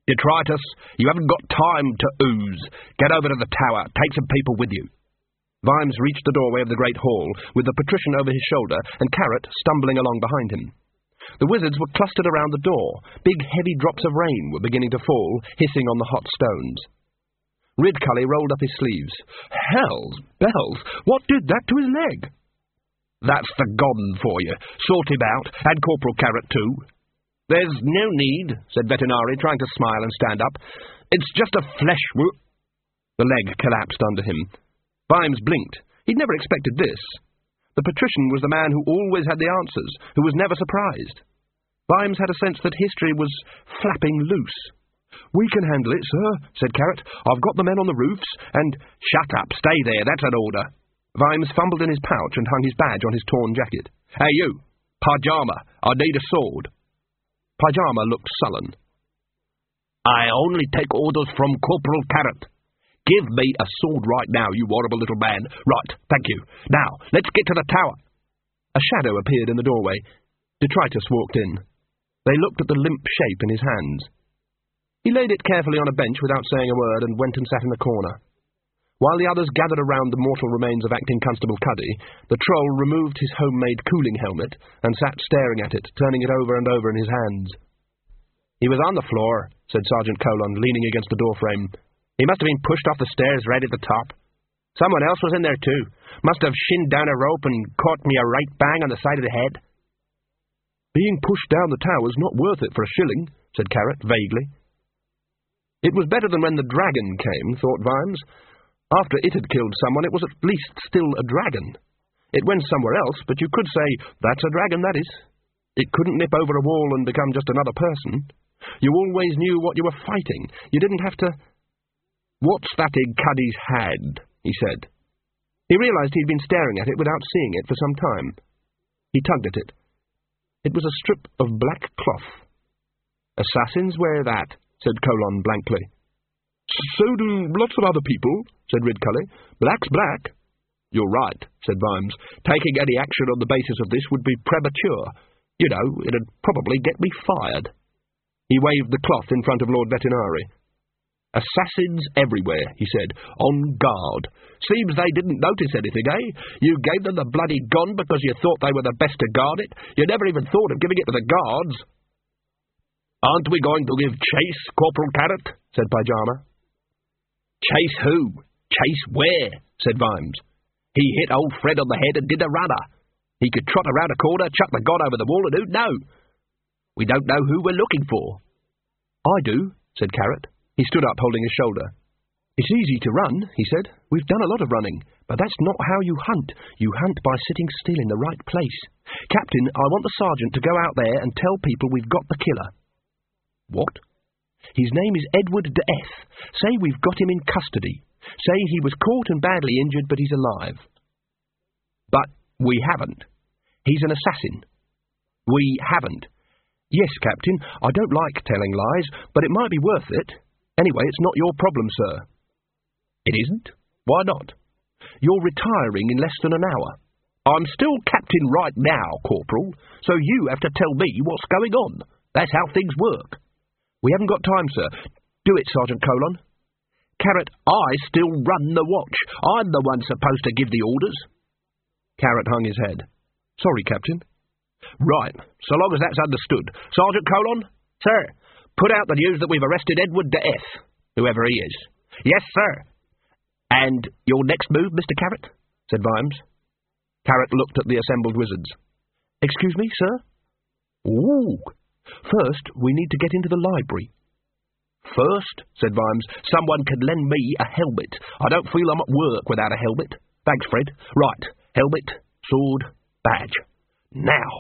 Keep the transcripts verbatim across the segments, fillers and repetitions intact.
Detritus, you haven't got time to ooze. Get over to the tower. Take some people with you. Vimes reached the doorway of the great hall, with the patrician over his shoulder, and Carrot stumbling along behind him. The wizards were clustered around the door. Big, heavy drops of rain were beginning to fall, hissing on the hot stones. Ridcully rolled up his sleeves. Hell's bells! What did that to his leg? That's the Godden for you. Sort him out, and Corporal Carrot too. There's no need, said Vetinari, trying to smile and stand up. It's just a flesh wound. The leg collapsed under him. Vimes blinked. He'd never expected this. The patrician was the man who always had the answers, who was never surprised. Vimes had a sense that history was flapping loose. We can handle it, sir, said Carrot. I've got the men on the roofs, and— Shut up, stay there, that's an order. Vimes fumbled in his pouch and hung his badge on his torn jacket. Hey, you! Pyjama, I need a sword. Pyjama looked sullen. I only take orders from Corporal Carrot. Give me a sword right now, you horrible little man. Right, thank you. Now, let's get to the tower. A shadow appeared in the doorway. Detritus walked in. They looked at the limp shape in his hands. He laid it carefully on a bench without saying a word and went and sat in a corner. While the others gathered around the mortal remains of Acting Constable Cuddy, the troll removed his homemade cooling helmet and sat staring at it, turning it over and over in his hands. He was on the floor, said Sergeant Colon, leaning against the doorframe. He must have been pushed off the stairs right at the top. Someone else was in there too. Must have shinned down a rope and caught me a right bang on the side of the head. Being pushed down the tower's not worth it for a shilling, said Carrot, vaguely. It was better than when the dragon came, thought Vimes. After it had killed someone, it was at least still a dragon. It went somewhere else, but you could say, that's a dragon, that is. It couldn't nip over a wall and become just another person. You always knew what you were fighting. You didn't have to... What's that in Cuddy's hand? He said. He realised he'd been staring at it without seeing it for some time. He tugged at it. It was a strip of black cloth. Assassins wear that, said Colon blankly. So do lots of other people, said Ridcully. Black's black. You're right, said Vimes. Taking any action on the basis of this would be premature. You know, it'd probably get me fired. He waved the cloth in front of Lord Vetinari. Assassins everywhere, he said, on guard. Seems they didn't notice anything, eh? You gave them the bloody gun because you thought they were the best to guard it? You never even thought of giving it to the guards. Aren't we going to give chase, Corporal Carrot? Said Pyjama. Chase who? Chase where? Said Vimes. He hit old Fred on the head and did a runner. He could trot around a corner, chuck the gun over the wall, and who'd know? We don't know who we're looking for. I do, said Carrot. He stood up, holding his shoulder. It's easy to run, he said. We've done a lot of running, but that's not how you hunt. You hunt by sitting still in the right place. Captain, I want the sergeant to go out there and tell people we've got the killer. What? His name is Edward de Eth. Say we've got him in custody. Say he was caught and badly injured, but he's alive. But we haven't. He's an assassin. We haven't. Yes, Captain, I don't like telling lies, but it might be worth it. Anyway, it's not your problem, sir. It isn't? Why not? You're retiring in less than an hour. I'm still captain right now, Corporal, so you have to tell me what's going on. That's how things work. We haven't got time, sir. Do it, Sergeant Colon. Carrot, I still run the watch. I'm the one supposed to give the orders. Carrot hung his head. Sorry, Captain. Right, so long as that's understood. Sergeant Colon? Sir, put out the news that we've arrested Edward de Eth, whoever he is. Yes, sir. And your next move, Mister Carrot? Said Vimes. Carrot looked at the assembled wizards. Excuse me, sir? Ooh. First, we need to get into the library. First, said Vimes, someone can lend me a helmet. I don't feel I'm at work without a helmet. Thanks, Fred. Right, helmet, sword, badge. Now.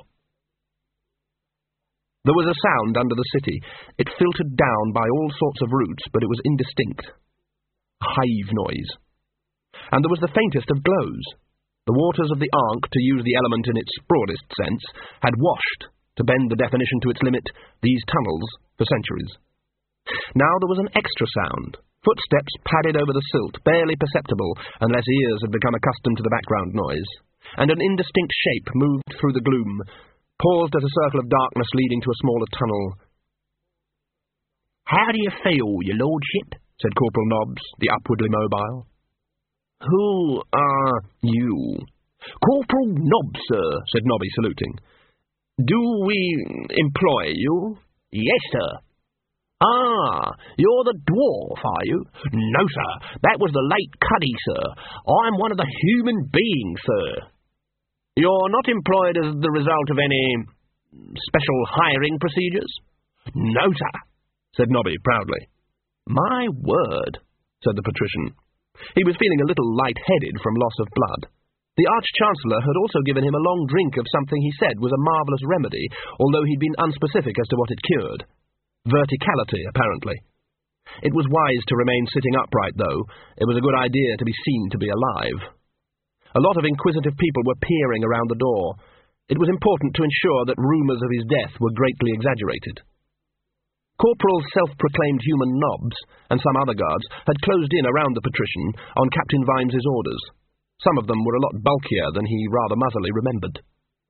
There was a sound under the city. It filtered down by all sorts of routes, but it was indistinct. A hive noise. And there was the faintest of glows. The waters of the Ankh, to use the element in its broadest sense, had washed, to bend the definition to its limit, these tunnels for centuries. Now there was an extra sound. Footsteps padded over the silt, barely perceptible, unless ears had become accustomed to the background noise. And an indistinct shape moved through the gloom, paused at a circle of darkness leading to a smaller tunnel. "How do you feel, your lordship?" said Corporal Nobbs, the upwardly mobile. "Who are you?" "Corporal Nobbs, sir," said Nobby, saluting. "Do we employ you?" "Yes, sir." "Ah, you're the dwarf, are you?" "No, sir, that was the late Cuddy, sir. I'm one of the human beings, sir." "You're not employed as the result of any special hiring procedures?" "No, sir," said Nobby proudly. "My word," said the patrician. He was feeling a little light-headed from loss of blood. The Arch-Chancellor had also given him a long drink of something he said was a marvellous remedy, although he'd been unspecific as to what it cured. Verticality, apparently. It was wise to remain sitting upright, though. It was a good idea to be seen to be alive. A lot of inquisitive people were peering around the door. It was important to ensure that rumours of his death were greatly exaggerated. Corporal self-proclaimed human Nobbs and some other guards had closed in around the patrician on Captain Vimes's orders. Some of them were a lot bulkier than he rather muzzily remembered.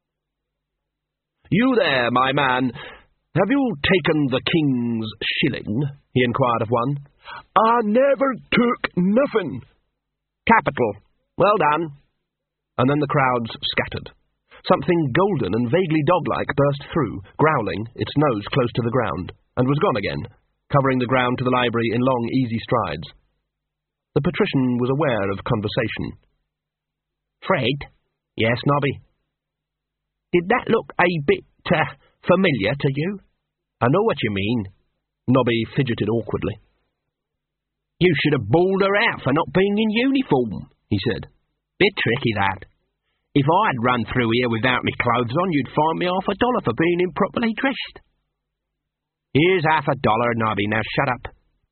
"You there, my man, have you taken the king's shilling?" he inquired of one. "I never took nothing." "Capital. Well done." And then the crowds scattered. Something golden and vaguely dog-like burst through, growling, its nose close to the ground, and was gone again, covering the ground to the library in long, easy strides. The patrician was aware of conversation. "Fred?" "Yes, Nobby?" "Did that look a bit, uh, familiar to you?" "I know what you mean." Nobby fidgeted awkwardly. "You should have bawled her out for not being in uniform," he said. "Bit tricky, that. If I'd run through here without me clothes on, you'd find me half a dollar for being improperly dressed." "Here's half a dollar, Nobby. Now shut up."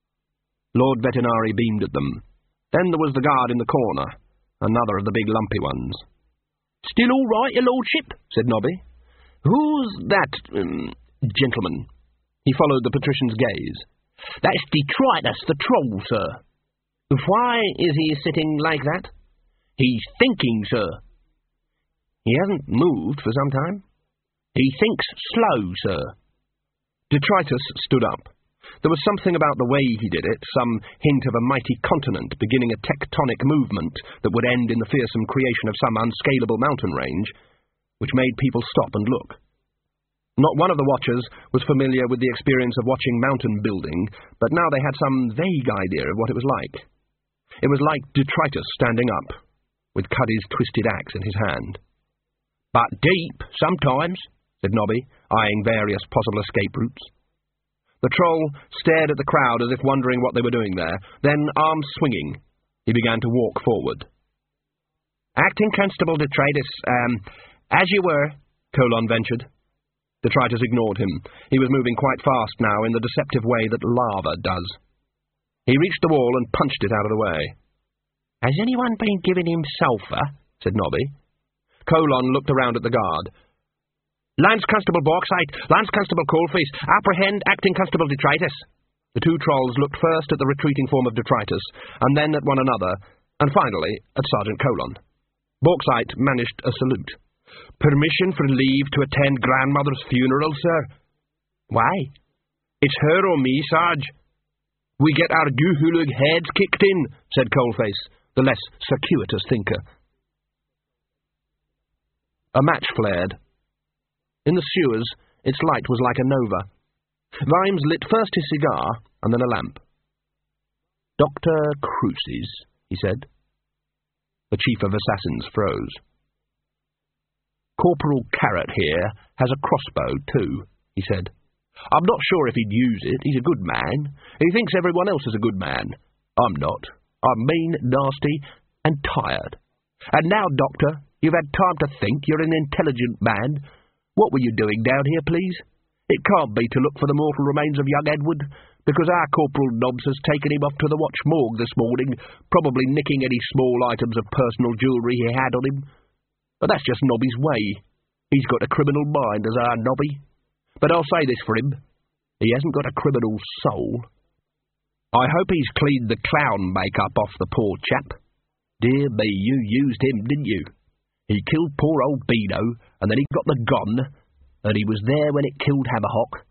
Lord Vetinari beamed at them. Then there was the guard in the corner, another of the big lumpy ones. "Still all right, your lordship?" said Nobby. "Who's that, um, gentleman?" He followed the patrician's gaze. "That's Detritus, the troll, sir." "Why is he sitting like that?" "He's thinking, sir." "He hasn't moved for some time?" "He thinks slow, sir." Detritus stood up. There was something about the way he did it, some hint of a mighty continent beginning a tectonic movement that would end in the fearsome creation of some unscalable mountain range, which made people stop and look. Not one of the watchers was familiar with the experience of watching mountain building, but now they had some vague idea of what it was like. It was like Detritus standing up, with Cuddy's twisted axe in his hand. "But deep, sometimes," said Nobby, eyeing various possible escape routes. The troll stared at the crowd as if wondering what they were doing there. Then, arms swinging, he began to walk forward. "Acting Constable Detritus, um, as you were," Colon ventured. Detritus ignored him. He was moving quite fast now in the deceptive way that lava does. He reached the wall and punched it out of the way. "Has anyone been giving him sulphur?" said Nobby. Colon looked around at the guard. "Lance Constable Borkside, Lance Constable Coalface, apprehend Acting Constable Detritus." The two trolls looked first at the retreating form of Detritus, and then at one another, and finally at Sergeant Colon. Borkside managed a salute. "Permission for leave to attend grandmother's funeral, sir." "Why?" "It's her or me, Sarge." "We get our Guhulug heads kicked in," said Coalface, the less circuitous thinker. A match flared. In the sewers, its light was like a nova. Vimes lit first his cigar, and then a lamp. "Doctor Cruces," he said. The chief of assassins froze. "Corporal Carrot here has a crossbow, too," he said. "I'm not sure if he'd use it. He's a good man. He thinks everyone else is a good man. I'm not. I'm mean, nasty, and tired. And now, Doctor, you've had time to think. You're an intelligent man. What were you doing down here, please? It can't be to look for the mortal remains of young Edward, because our Corporal Nobbs has taken him off to the watch morgue this morning, probably nicking any small items of personal jewellery he had on him. But that's just Nobby's way. He's got a criminal mind, as our Nobby. But I'll say this for him. He hasn't got a criminal soul. I hope he's cleaned the clown make-up off the poor chap. Dear me, you used him, didn't you? He killed poor old Beano, and then he got the gun, and he was there when it killed Hammerhock.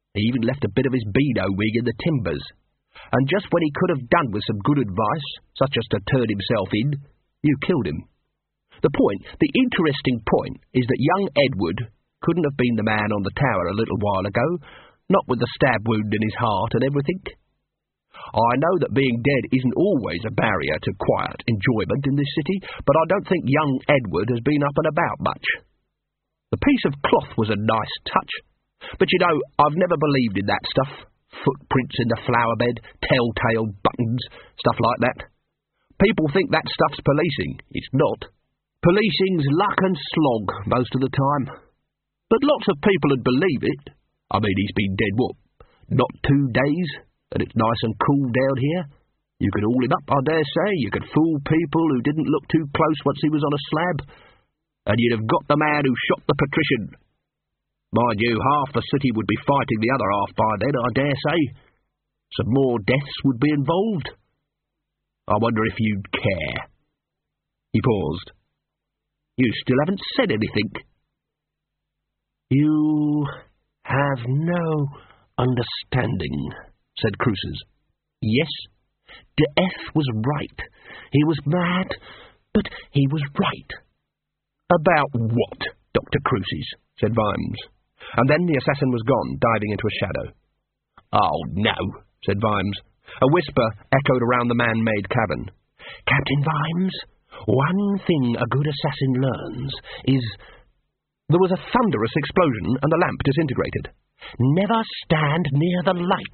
He even left a bit of his beano wig in the timbers. And just when he could have done with some good advice, such as to turn himself in, you killed him. The point, the interesting point, is that young Edward couldn't have been the man on the tower a little while ago, not with the stab wound in his heart and everything. I know that being dead isn't always a barrier to quiet enjoyment in this city, but I don't think young Edward has been up and about much. The piece of cloth was a nice touch, but you know, I've never believed in that stuff. Footprints in the flower bed, telltale buttons, stuff like that. People think that stuff's policing. It's not. Policing's luck and slog most of the time. But lots of people would believe it. I mean, he's been dead, what, not two days? And it's nice and cool down here. You could haul him up, I dare say. You could fool people who didn't look too close once he was on a slab. And you'd have got the man who shot the patrician. Mind you, half the city would be fighting the other half by then, I dare say. Some more deaths would be involved. I wonder if you'd care. He paused. You still haven't said anything. You have no understanding, said Cruces. Yes, De F was right. He was mad, but he was right. About what, Doctor Cruces? Said Vimes. And then the assassin was gone, diving into a shadow. Oh, no, said Vimes. A whisper echoed around the man-made cabin. Captain Vimes, one thing a good assassin learns is... There was a thunderous explosion, and the lamp disintegrated. Never stand near the light.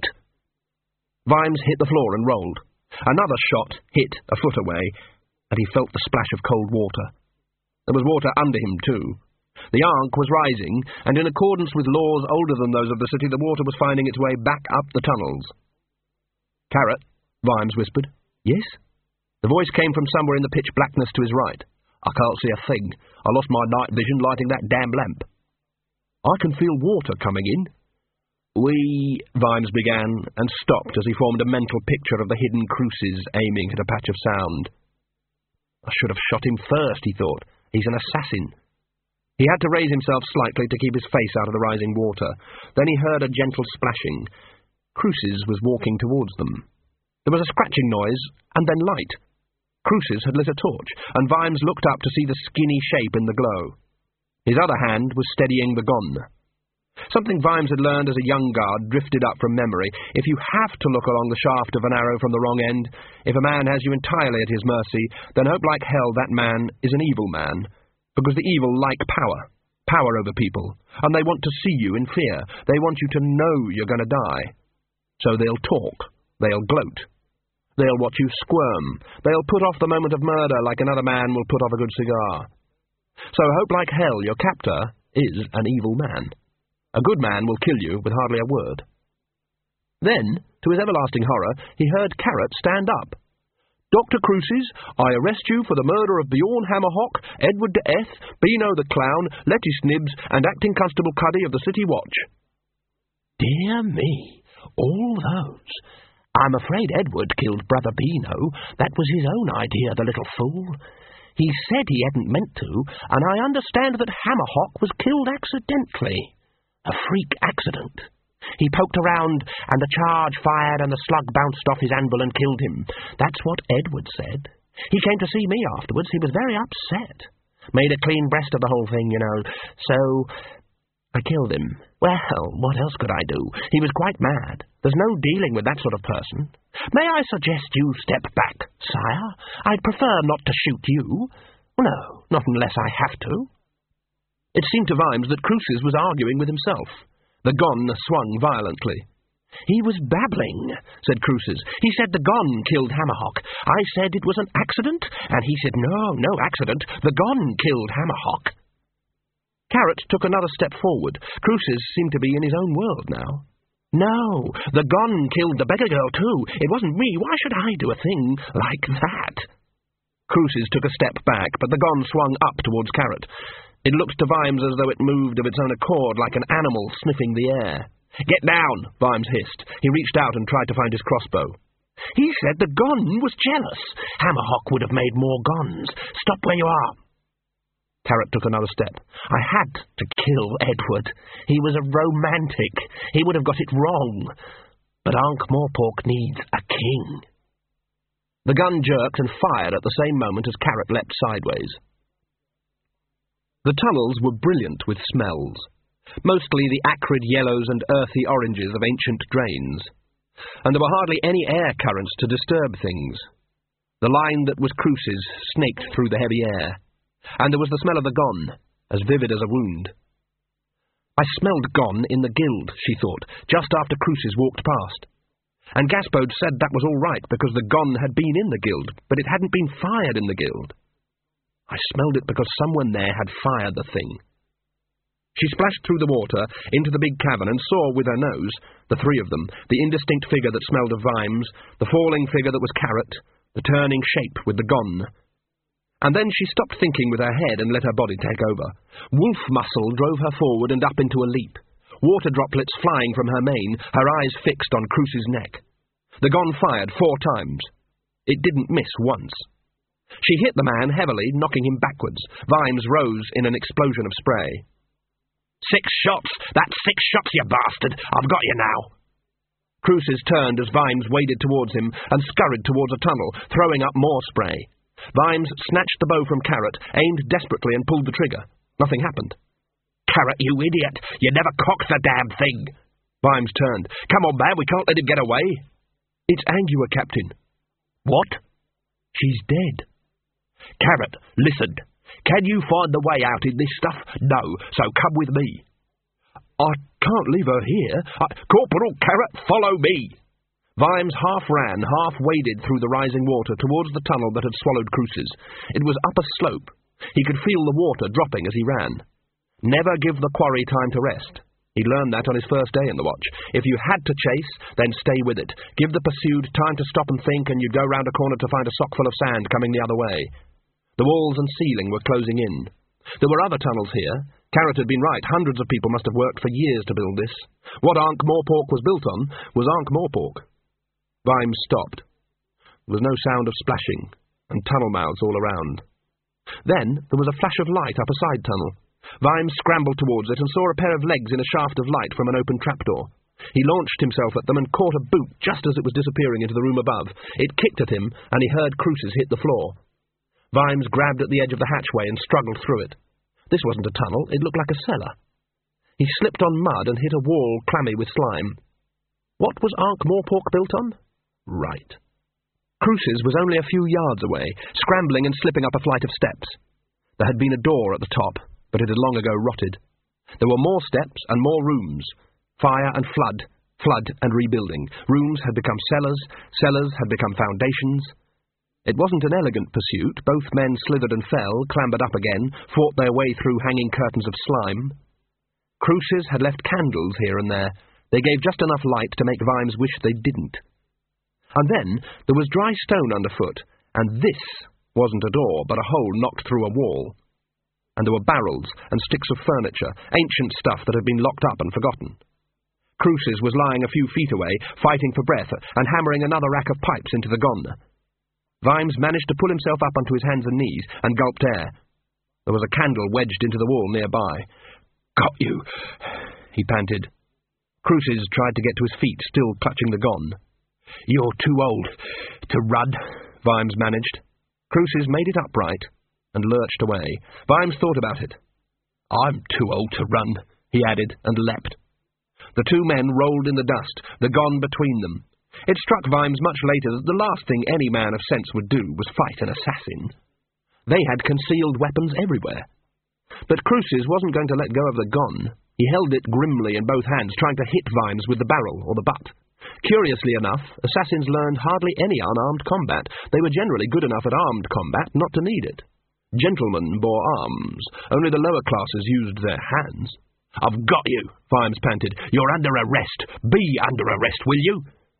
Vimes hit the floor and rolled. Another shot hit a foot away, and he felt the splash of cold water. There was water under him, too. The Ankh was rising, and in accordance with laws older than those of the city, the water was finding its way back up the tunnels. Carrot, Vimes whispered. Yes? The voice came from somewhere in the pitch blackness to his right. I can't see a thing. I lost my night vision lighting that damn lamp. I can feel water coming in. We... Vimes began, and stopped as he formed a mental picture of the hidden Cruces aiming at a patch of sound. I should have shot him first, he thought. He's an assassin. He had to raise himself slightly to keep his face out of the rising water. Then he heard a gentle splashing. Cruces was walking towards them. There was a scratching noise, and then light. Cruces had lit a torch, and Vimes looked up to see the skinny shape in the glow. His other hand was steadying the gun. Something Vimes had learned as a young guard drifted up from memory. If you have to look along the shaft of an arrow from the wrong end, if a man has you entirely at his mercy, then hope like hell that man is an evil man, because the evil like power, power over people, and they want to see you in fear. They want you to know you're going to die. So they'll talk, they'll gloat. They'll watch you squirm. They'll put off the moment of murder like another man will put off a good cigar. So hope like hell your captor is an evil man. A good man will kill you with hardly a word. Then, to his everlasting horror, he heard Carrot stand up. Doctor Cruces, I arrest you for the murder of Bjorn Hammerhock, Edward de Eth, Beano the Clown, Letty Snibbs, and Acting Constable Cuddy of the City Watch. Dear me, all those... I'm afraid Edward killed Brother Beano. That was his own idea, the little fool. He said he hadn't meant to, and I understand that Hammerhock was killed accidentally. A freak accident. He poked around, and the charge fired, and the slug bounced off his anvil and killed him. That's what Edward said. He came to see me afterwards. He was very upset. Made a clean breast of the whole thing, you know. So... I killed him. Well, what else could I do? He was quite mad. There's no dealing with that sort of person. May I suggest you step back, sire? I'd prefer not to shoot you. No, not unless I have to. It seemed to Vimes that Cruces was arguing with himself. The gun swung violently. He was babbling, said Cruces. He said the gun killed Hammerhock. I said it was an accident, and he said, no, no accident. The gun killed Hammerhock. Carrot took another step forward. Cruces seemed to be in his own world now. No, the gun killed the beggar girl too. It wasn't me. Why should I do a thing like that? Cruces took a step back, but the gun swung up towards Carrot. It looked to Vimes as though it moved of its own accord, like an animal sniffing the air. Get down, Vimes hissed. He reached out and tried to find his crossbow. He said the gun was jealous. Hammerhock would have made more guns. Stop where you are. Carrot took another step. "I had to kill Edward. He was a romantic. He would have got it wrong. But Ankh-Morpork needs a king." The gun jerked and fired at the same moment as Carrot leapt sideways. The tunnels were brilliant with smells, mostly the acrid yellows and earthy oranges of ancient drains, and there were hardly any air currents to disturb things. The line that was Cruce's snaked through the heavy air, and there was the smell of the gone, as vivid as a wound. "I smelled gone in the guild," she thought, just after Cruce's walked past. And Gaspode said that was all right because the gone had been in the guild, but it hadn't been fired in the guild. I smelled it because someone there had fired the thing. She splashed through the water into the big cavern and saw with her nose, the three of them, the indistinct figure that smelled of Vimes, the falling figure that was Carrot, the turning shape with the gone. And then she stopped thinking with her head and let her body take over. Wolf muscle drove her forward and up into a leap, water droplets flying from her mane, her eyes fixed on Cruce's neck. The gone fired four times. It didn't miss once. She hit the man heavily, knocking him backwards. Vimes rose in an explosion of spray. "Six shots! That's six shots, you bastard! I've got you now!" Cruces turned as Vimes waded towards him and scurried towards a tunnel, throwing up more spray. Vimes snatched the bow from Carrot, aimed desperately and pulled the trigger. Nothing happened. "Carrot, you idiot! You never cocked the damn thing!" Vimes turned. "Come on, man, we can't let him get away." "It's Angua, Captain." "What?" "She's dead." "Carrot, listen. Can you find the way out in this stuff?" "No, so come with me." "I can't leave her here. I... Corporal Carrot, follow me." Vimes half ran, half waded through the rising water towards the tunnel that had swallowed Cruces. It was up a slope. He could feel the water dropping as he ran. Never give the quarry time to rest. He learned that on his first day in the watch. If you had to chase, then stay with it. Give the pursued time to stop and think, and you'd go round a corner to find a sockful of sand coming the other way. The walls and ceiling were closing in. There were other tunnels here. Carrot had been right. Hundreds of people must have worked for years to build this. What Ankh-Morpork was built on was Ankh-Morpork. Vimes stopped. There was no sound of splashing, and tunnel mouths all around. Then there was a flash of light up a side tunnel. Vimes scrambled towards it and saw a pair of legs in a shaft of light from an open trapdoor. He launched himself at them and caught a boot just as it was disappearing into the room above. It kicked at him, and he heard Cruces hit the floor. Vimes grabbed at the edge of the hatchway and struggled through it. This wasn't a tunnel, it looked like a cellar. He slipped on mud and hit a wall clammy with slime. What was Ankh-Morpork built on? Right. Cruces was only a few yards away, scrambling and slipping up a flight of steps. There had been a door at the top, but it had long ago rotted. There were more steps and more rooms. Fire and flood, flood and rebuilding. Rooms had become cellars, cellars had become foundations. It wasn't an elegant pursuit. Both men slithered and fell, clambered up again, fought their way through hanging curtains of slime. Cruces had left candles here and there. They gave just enough light to make Vimes wish they didn't. And then there was dry stone underfoot, and this wasn't a door, but a hole knocked through a wall. And there were barrels and sticks of furniture, ancient stuff that had been locked up and forgotten. Cruces was lying a few feet away, fighting for breath, and hammering another rack of pipes into the gon. Vimes managed to pull himself up onto his hands and knees, and gulped air. There was a candle wedged into the wall nearby. "Got you," he panted. Cruces tried to get to his feet, still clutching the gon. "You're too old to run," Vimes managed. Cruces made it upright and lurched away. Vimes thought about it. "I'm too old to run," he added, and leapt. The two men rolled in the dust, the gon between them. It struck Vimes much later that the last thing any man of sense would do was fight an assassin. They had concealed weapons everywhere. But Cruces wasn't going to let go of the gon. He held it grimly in both hands, trying to hit Vimes with the barrel or the butt. Curiously enough, assassins learned hardly any unarmed combat. They were generally good enough at armed combat not to need it. Gentlemen bore arms. Only the lower classes used their hands. "I've got you," Vimes panted. "You're under arrest. Be under arrest, will you?"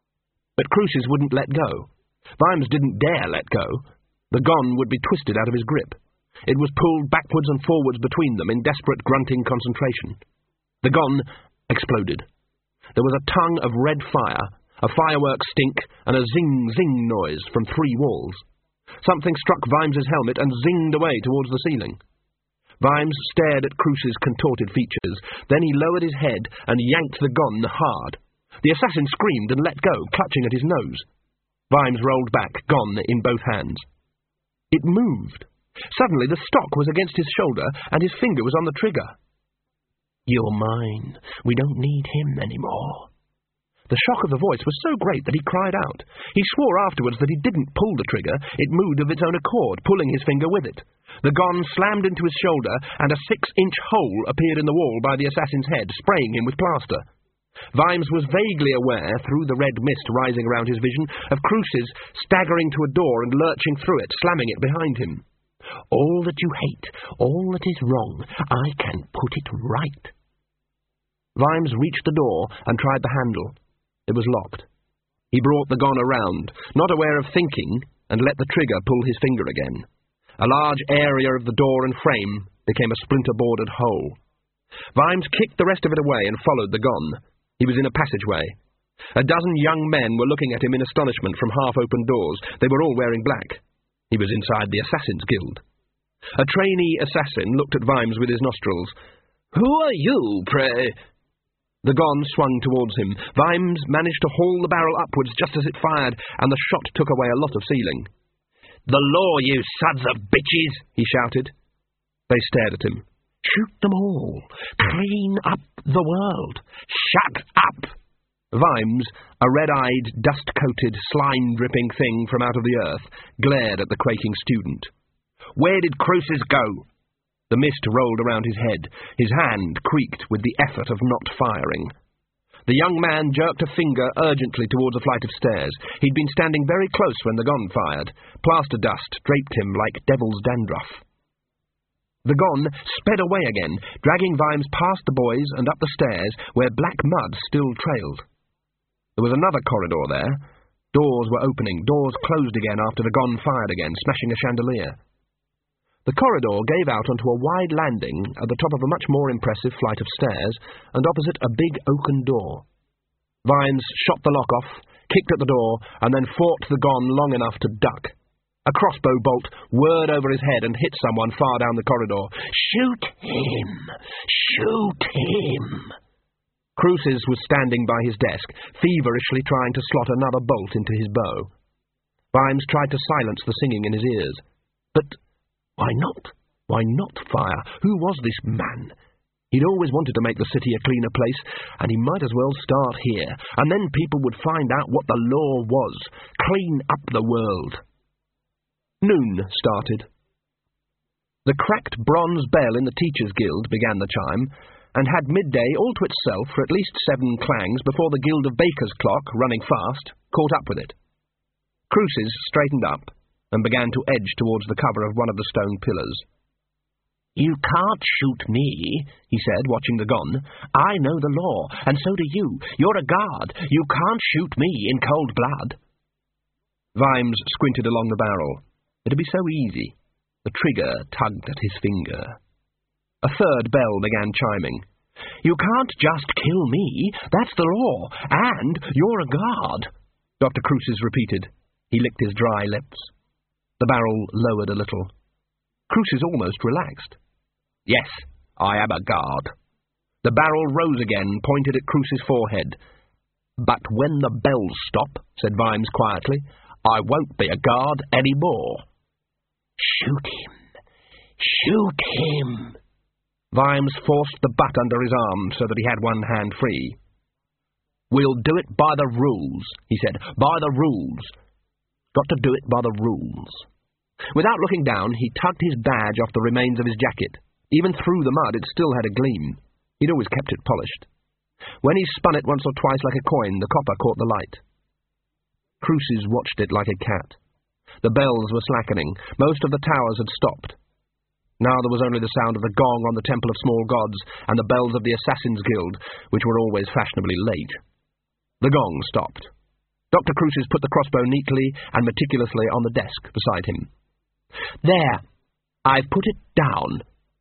But Cruces wouldn't let go. Vimes didn't dare let go. The gon would be twisted out of his grip. It was pulled backwards and forwards between them in desperate grunting concentration. The gon exploded. There was a tongue of red fire, a firework stink, and a zing-zing noise from three walls. Something struck Vimes's helmet and zinged away towards the ceiling. Vimes stared at Cruce's contorted features. Then he lowered his head and yanked the gun hard. The assassin screamed and let go, clutching at his nose. Vimes rolled back, gun in both hands. It moved. Suddenly the stock was against his shoulder, and his finger was on the trigger. "You're mine. We don't need him anymore." The shock of the voice was so great that he cried out. He swore afterwards that he didn't pull the trigger. It moved of its own accord, pulling his finger with it. The gun slammed into his shoulder, and a six-inch hole appeared in the wall by the assassin's head, spraying him with plaster. Vimes was vaguely aware, through the red mist rising around his vision, of Cruce's staggering to a door and lurching through it, slamming it behind him. "All that you hate, all that is wrong, I can put it right." Vimes reached the door and tried the handle. It was locked. He brought the gun around, not aware of thinking, and let the trigger pull his finger again. A large area of the door and frame became a splinter-boarded hole. Vimes kicked the rest of it away and followed the gun. He was in a passageway. A dozen young men were looking at him in astonishment from half-open doors. They were all wearing black. He was inside the Assassin's Guild. A trainee assassin looked at Vimes with his nostrils. "Who are you, pray?" The gun swung towards him. Vimes managed to haul the barrel upwards just as it fired, and the shot took away a lot of ceiling. "The law, you sons of bitches!" he shouted. They stared at him. "Shoot them all! Clean up the world! Shut up!" Vimes, a red-eyed, dust-coated, slime-dripping thing from out of the earth, glared at the quaking student. "Where did Cruces go?" The mist rolled around his head. His hand creaked with the effort of not firing. The young man jerked a finger urgently towards a flight of stairs. He'd been standing very close when the gun fired. Plaster dust draped him like devil's dandruff. The gun sped away again, dragging Vimes past the boys and up the stairs, where black mud still trailed. There was another corridor there. Doors were opening, doors closed again after the gun fired again, smashing a chandelier. The corridor gave out onto a wide landing at the top of a much more impressive flight of stairs, and opposite a big oaken door. Vimes shot the lock off, kicked at the door, and then fought the gun long enough to duck. A crossbow bolt whirred over his head and hit someone far down the corridor. "Shoot him! Shoot him!" Cruces was standing by his desk, feverishly trying to slot another bolt into his bow. Vimes tried to silence the singing in his ears. But why not? Why not fire? Who was this man? He'd always wanted to make the city a cleaner place, and he might as well start here, and then people would find out what the law was. Clean up the world. Noon started. The cracked bronze bell in the Teachers' Guild began the chime, and had midday all to itself for at least seven clangs before the Guild of Bakers' clock, running fast, caught up with it. Cruces straightened up and began to edge towards the cover of one of the stone pillars. "You can't shoot me," he said, watching the gun. "I know the law, and so do you. You're a guard. You can't shoot me in cold blood." Vimes squinted along the barrel. It'd be so easy. The trigger tugged at his finger. A third bell began chiming. "You can't just kill me. That's the law. And you're a guard," Doctor Cruces repeated. He licked his dry lips. The barrel lowered a little. Cruces almost relaxed. "Yes, I am a guard." The barrel rose again, pointed at Cruces' forehead. "But when the bells stop," said Vimes quietly, "I won't be a guard any more." "Shoot him! Shoot him!" Vimes forced the butt under his arm so that he had one hand free. "We'll do it by the rules," he said. "By the rules. Got to do it by the rules." Without looking down, he tugged his badge off the remains of his jacket. Even through the mud, it still had a gleam. He'd always kept it polished. When he spun it once or twice like a coin, the copper caught the light. Cruces watched it like a cat. The bells were slackening. Most of the towers had stopped. Now there was only the sound of the gong on the Temple of Small Gods and the bells of the Assassin's Guild, which were always fashionably late. The gong stopped. Doctor Cruces put the crossbow neatly and meticulously on the desk beside him. "There, I've put it down."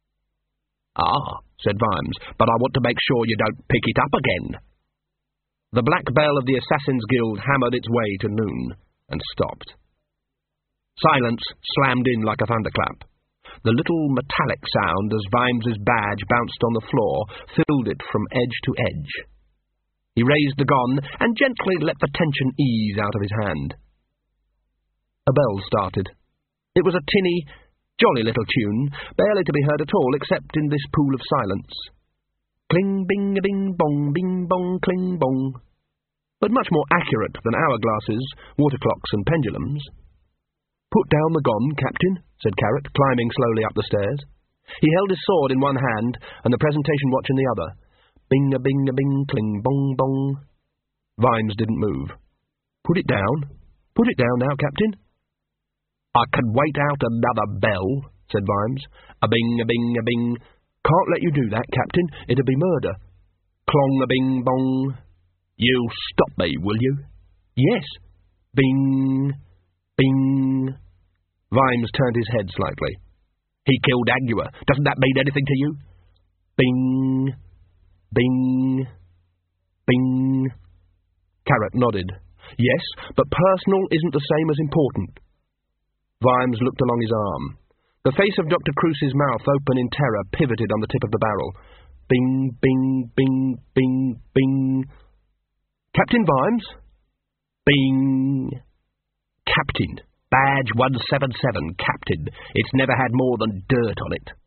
"Ah," said Vimes, "but I want to make sure you don't pick it up again." The black bell of the Assassin's Guild hammered its way to noon and stopped. Silence slammed in like a thunderclap. The little metallic sound as Vimes's badge bounced on the floor filled it from edge to edge. He raised the gun and gently let the tension ease out of his hand. A bell started. It was a tinny, jolly little tune, barely to be heard at all except in this pool of silence. Cling, bing, bing, bong, bing, bong, cling, bong. But much more accurate than hourglasses, water clocks and pendulums. "Put down the gun, Captain," said Carrot, climbing slowly up the stairs. He held his sword in one hand and the presentation watch in the other. Bing-a-bing-a-bing, cling, bong, bong. Vimes didn't move. "Put it down. Put it down now, Captain." "I can wait out another bell," said Vimes. "A-bing-a-bing-a-bing. Can't let you do that, Captain. It'd be murder." "Clong-a-bing-bong. You'll stop me, will you?" "Yes." Bing, bing. Vimes turned his head slightly. "He killed Angua. Doesn't that mean anything to you?" Bing, bing, bing. Carrot nodded. "Yes, but personal isn't the same as important." Vimes looked along his arm. The face of Doctor Cruce's mouth, open in terror, pivoted on the tip of the barrel. Bing, bing, bing, bing, bing. "Captain Vimes?" Bing. "Captain. Badge one seven seven, Captain. It's never had more than dirt on it."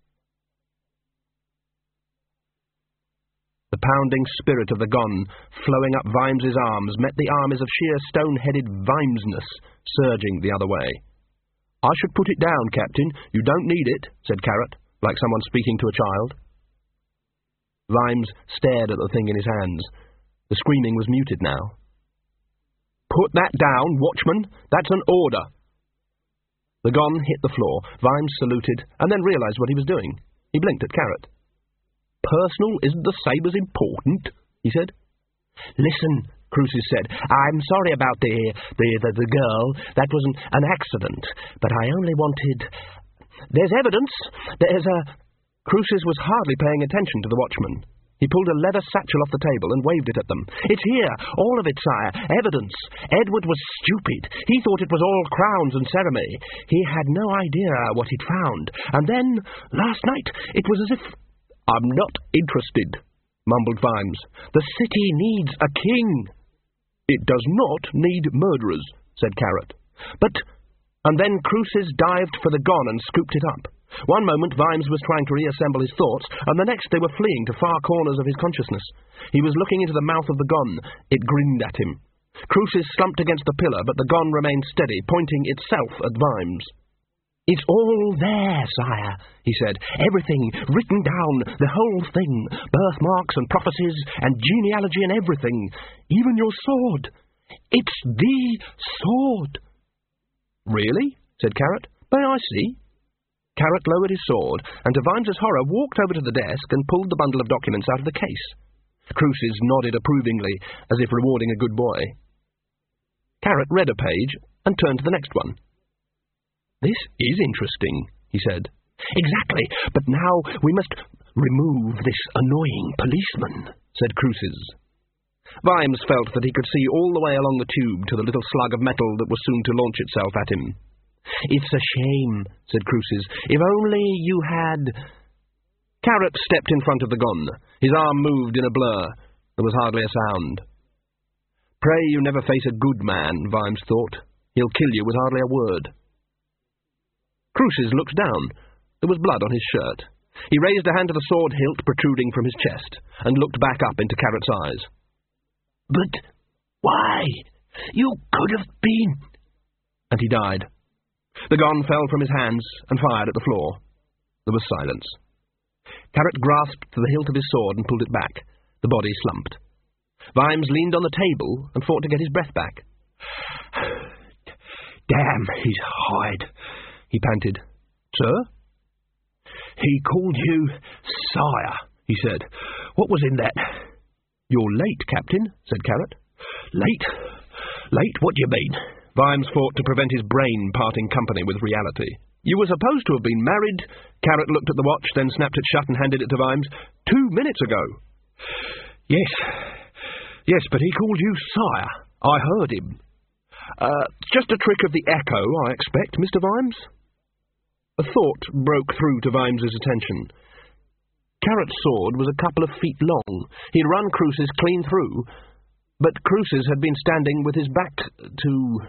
The pounding spirit of the gun, flowing up Vimes's arms, met the armies of sheer stone-headed Vimesness surging the other way. "I should put it down, Captain. You don't need it," said Carrot, like someone speaking to a child. Vimes stared at the thing in his hands. The screaming was muted now. "Put that down, watchman. That's an order." The gun hit the floor. Vimes saluted, and then realised what he was doing. He blinked at Carrot. "Personal isn't the same as important," he said. "Listen," Cruces said. "I'm sorry about the, the, the, the girl. That was an, an accident. But I only wanted... There's evidence. There's a..." Cruces was hardly paying attention to the watchman. He pulled a leather satchel off the table and waved it at them. "It's here, all of it, sire. Evidence. Edward was stupid. He thought it was all crowns and ceremony. He had no idea what he'd found. And then, last night, it was as if..." "I'm not interested," mumbled Vimes. "The city needs a king." "It does not need murderers," said Carrot. "But..." And then Cruces dived for the gun and scooped it up. One moment Vimes was trying to reassemble his thoughts, and the next they were fleeing to far corners of his consciousness. He was looking into the mouth of the gun. It grinned at him. Cruces slumped against the pillar, but the gun remained steady, pointing itself at Vimes. "It's all there, sire," he said. "Everything, written down, the whole thing. Birthmarks and prophecies and genealogy and everything. Even your sword. It's the sword." "Really?" said Carrot. "May I see?" Carrot lowered his sword, and to Vimes's horror walked over to the desk and pulled the bundle of documents out of the case. Cruces nodded approvingly, as if rewarding a good boy. Carrot read a page and turned to the next one. "This is interesting," he said. "Exactly, but now we must remove this annoying policeman," said Cruces. Vimes felt that he could see all the way along the tube to the little slug of metal that was soon to launch itself at him. "It's a shame," said Cruces. "If only you had..." Carrot stepped in front of the gun. His arm moved in a blur. There was hardly a sound. "Pray you never face a good man," Vimes thought. "He'll kill you with hardly a word." Cruces looked down. There was blood on his shirt. He raised a hand to the sword hilt protruding from his chest, and looked back up into Carrot's eyes. "But why? You could have been..." And he died. The gun fell from his hands and fired at the floor. There was silence. Carrot grasped the hilt of his sword and pulled it back. The body slumped. Vimes leaned on the table and fought to get his breath back. "Damn his hide," he panted. "Sir?" "He called you sire," he said. "What was in that?" "You're late, Captain," said Carrot. "Late? Late? What do you mean?" Vimes fought to prevent his brain parting company with reality. "You were supposed to have been married..." Carrot looked at the watch, then snapped it shut and handed it to Vimes. "Two minutes ago." "Yes. Yes, but he called you sire. I heard him. Uh, just a trick of the echo, I expect, Mister Vimes?" A thought broke through to Vimes's attention. Carrot's sword was a couple of feet long. He'd run Cruces clean through, but Cruces had been standing with his back to...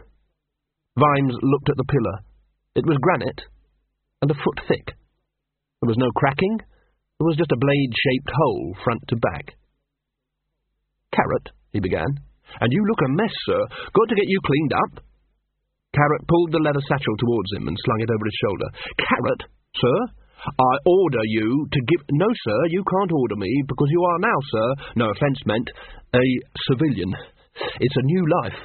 Vimes looked at the pillar. It was granite, and a foot thick. There was no cracking. There was just a blade-shaped hole, front to back. "Carrot," he began, "and you look a mess, sir. Got to get you cleaned up." Carrot pulled the leather satchel towards him and slung it over his shoulder. "Carrot, sir, I order you to give—" "No, sir, you can't order me, because you are now, sir, no offence meant, a civilian. It's a new life."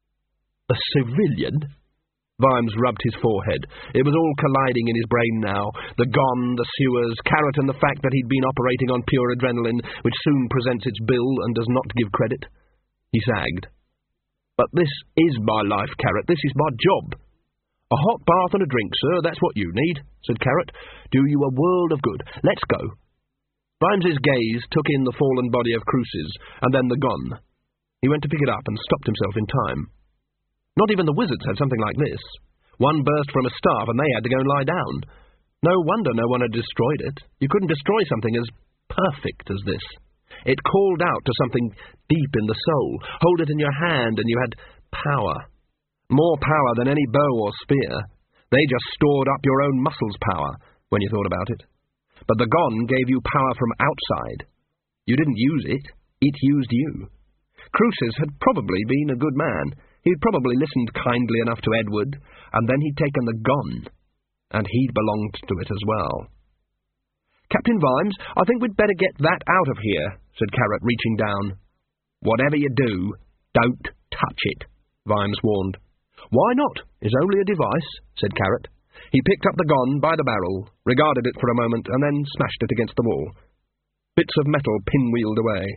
"A civilian?" Vimes rubbed his forehead. It was all colliding in his brain now. The gon, the sewers, Carrot, and the fact that he'd been operating on pure adrenaline, which soon presents its bill and does not give credit. He sagged. "But this is my life, Carrot. This is my job." "A hot bath and a drink, sir, that's what you need," said Carrot. "Do you a world of good. Let's go." Vimes's gaze took in the fallen body of Cruces, and then the gon. He went to pick it up and stopped himself in time. Not even the wizards had something like this. One burst from a staff, and they had to go and lie down. No wonder no one had destroyed it. You couldn't destroy something as perfect as this. It called out to something deep in the soul. Hold it in your hand, and you had power. More power than any bow or spear. They just stored up your own muscles' power, when you thought about it. But the gon gave you power from outside. You didn't use it. It used you. Cruces had probably been a good man. He'd probably listened kindly enough to Edward, and then he'd taken the gon, and he'd belonged to it as well. "Captain Vimes, I think we'd better get that out of here," said Carrot, reaching down. "Whatever you do, don't touch it," Vimes warned. "Why not? It's only a device," said Carrot. He picked up the gon by the barrel, regarded it for a moment, and then smashed it against the wall. Bits of metal pinwheeled away.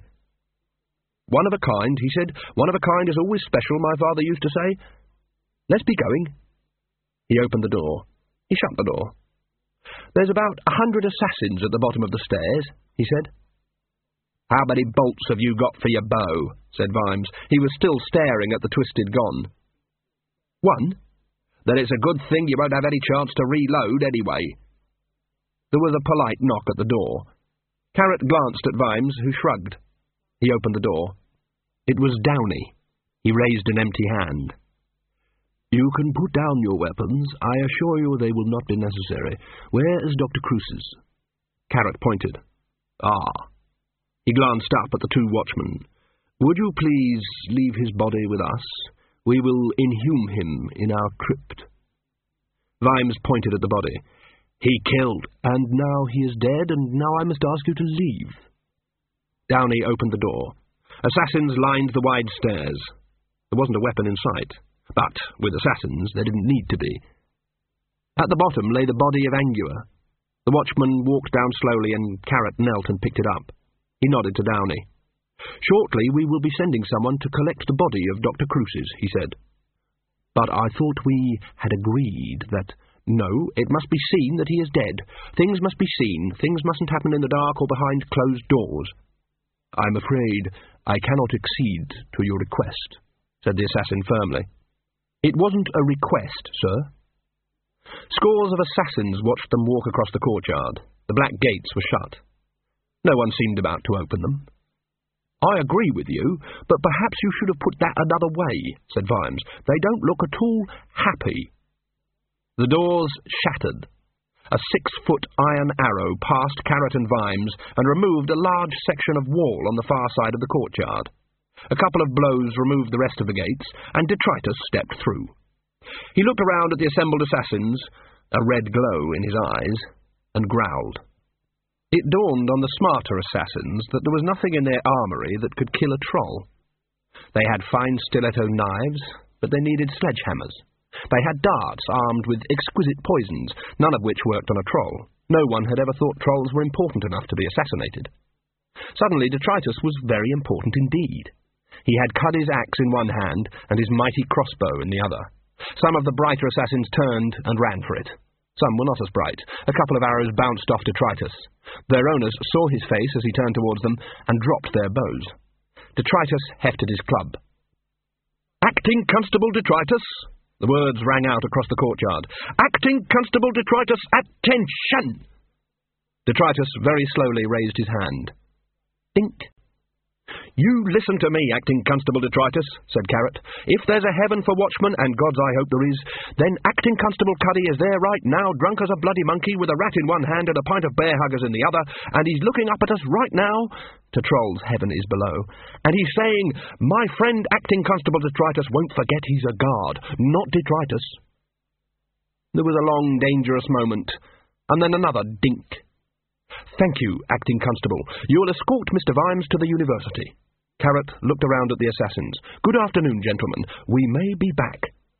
"One of a kind," he said. "One of a kind is always special, my father used to say. Let's be going." He opened the door. He shut the door. "There's about a hundred assassins at the bottom of the stairs," he said. "How many bolts have you got for your bow?" said Vimes. He was still staring at the twisted gon. "One. Then it's a good thing you won't have any chance to reload anyway." There was a polite knock at the door. Carrot glanced at Vimes, who shrugged. He opened the door. It was Downey. He raised an empty hand. "You can put down your weapons. I assure you they will not be necessary. Where is Doctor Cruces?" Carrot pointed. "Ah." He glanced up at the two watchmen. "Would you please leave his body with us? We will inhume him in our crypt." Vimes pointed at the body. "He killed, and now he is dead, and now I must ask you to leave." Downey opened the door. Assassins lined the wide stairs. There wasn't a weapon in sight, but with assassins there didn't need to be. At the bottom lay the body of Angua. The watchman walked down slowly, and Carrot knelt and picked it up. He nodded to Downey. "Shortly we will be sending someone to collect the body of Doctor Cruces," he said. "But I thought we had agreed that—" "No, it must be seen that he is dead. Things must be seen. Things mustn't happen in the dark or behind closed doors." "I'm afraid I cannot accede to your request," said the assassin firmly. "It wasn't a request, sir." Scores of assassins watched them walk across the courtyard. The black gates were shut. No one seemed about to open them. "I agree with you, but perhaps you should have put that another way," said Vimes. "They don't look at all happy." The doors shattered. A six-foot iron arrow passed Carrot and Vimes and removed a large section of wall on the far side of the courtyard. A couple of blows removed the rest of the gates, and Detritus stepped through. He looked around at the assembled assassins, a red glow in his eyes, and growled. It dawned on the smarter assassins that there was nothing in their armoury that could kill a troll. They had fine stiletto knives, but they needed sledgehammers. They had darts armed with exquisite poisons, none of which worked on a troll. No one had ever thought trolls were important enough to be assassinated. Suddenly Detritus was very important indeed. He had Cuddy's axe in one hand and his mighty crossbow in the other. Some of the brighter assassins turned and ran for it. Some were not as bright. A couple of arrows bounced off Detritus. Their owners saw his face as he turned towards them and dropped their bows. Detritus hefted his club. "Acting Constable Detritus," The words rang out across the courtyard. "Acting Constable Detritus, attention!" Detritus very slowly raised his hand. Dink. "You listen to me, Acting Constable Detritus," said Carrot. "If there's a heaven for watchmen, and God's I hope there is, then Acting Constable Cuddy is there right now, drunk as a bloody monkey, with a rat in one hand and a pint of bear huggers in the other, and he's looking up at us right now, to trolls heaven is below, and he's saying, 'My friend Acting Constable Detritus won't forget he's a guard, not Detritus.'" There was a long, dangerous moment, and then another dink. "Thank you, Acting Constable. You'll escort Mister Vimes to the university." Carrot looked around at the assassins. "Good afternoon, gentlemen. We may be back."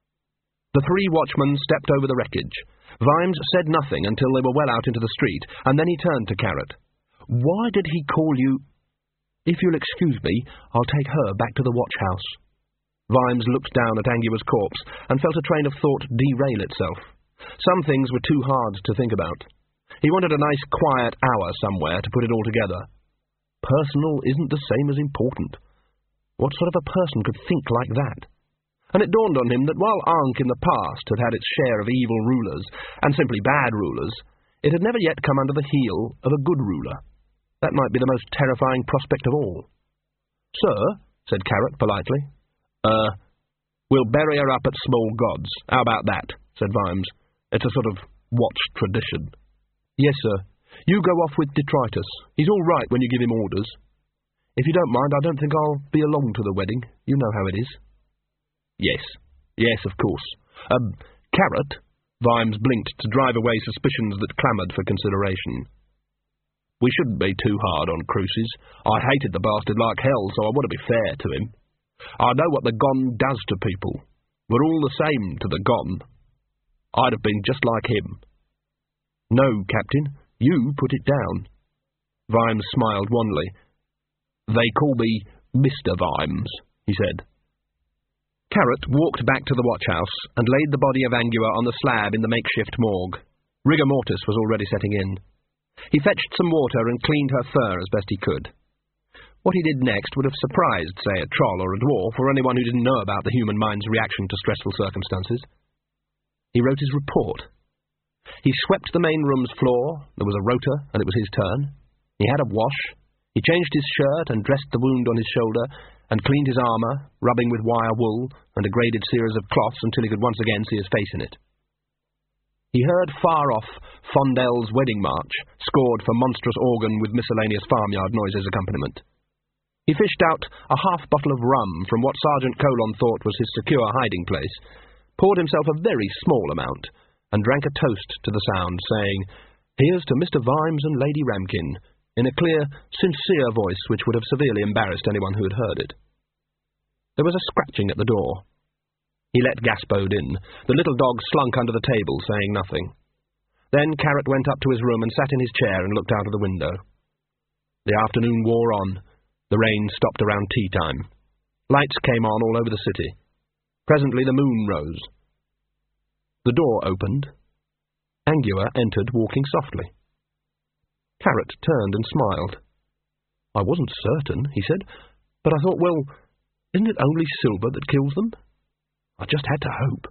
The three watchmen stepped over the wreckage. Vimes said nothing until they were well out into the street, and then he turned to Carrot. "Why did he call you—" "If you'll excuse me, I'll take her back to the watch house." Vimes looked down at Angua's corpse and felt a train of thought derail itself. Some things were too hard to think about. He wanted a nice quiet hour somewhere to put it all together. Personal isn't the same as important. What sort of a person could think like that? And it dawned on him that while Ankh in the past had had its share of evil rulers, and simply bad rulers, it had never yet come under the heel of a good ruler. That might be the most terrifying prospect of all. "Sir," said Carrot politely. Uh, we'll bury her up at Small Gods. How about that?" said Vimes. "It's a sort of watched tradition." "Yes, sir. You go off with Detritus. He's all right when you give him orders. If you don't mind, I don't think I'll be along to the wedding. You know how it is." "Yes. Yes, of course. Um, Carrot," Vimes blinked to drive away suspicions that clamoured for consideration. "We shouldn't be too hard on Cruces. I hated the bastard like hell, so I want to be fair to him. I know what the Gon does to people. We're all the same to the Gon. I'd have been just like him." "No, Captain, you put it down." Vimes smiled wanly. "They call me Mister Vimes," he said. Carrot walked back to the watch-house and laid the body of Angua on the slab in the makeshift morgue. Rigor mortis was already setting in. He fetched some water and cleaned her fur as best he could. What he did next would have surprised, say, a troll or a dwarf, or anyone who didn't know about the human mind's reaction to stressful circumstances. He wrote his report. He swept the main room's floor. There was a rota, and it was his turn. He had a wash. He changed his shirt and dressed the wound on his shoulder, and cleaned his armour, rubbing with wire wool and a graded series of cloths until he could once again see his face in it. He heard far off Fondel's wedding march, scored for monstrous organ with miscellaneous farmyard noise as accompaniment. He fished out a half bottle of rum from what Sergeant Colon thought was his secure hiding place, poured himself a very small amount, and drank a toast to the sound, saying, "Here's to Mister Vimes and Lady Ramkin," in a clear, sincere voice which would have severely embarrassed anyone who had heard it. There was a scratching at the door. He let Gaspode in. The little dog slunk under the table, saying nothing. Then Carrot went up to his room and sat in his chair and looked out of the window. The afternoon wore on. The rain stopped around tea time. Lights came on all over the city. Presently the moon rose. The door opened. Angua entered, walking softly. Carrot turned and smiled. "I wasn't certain," he said, "but I thought, well, isn't it only silver that kills them? I just had to hope."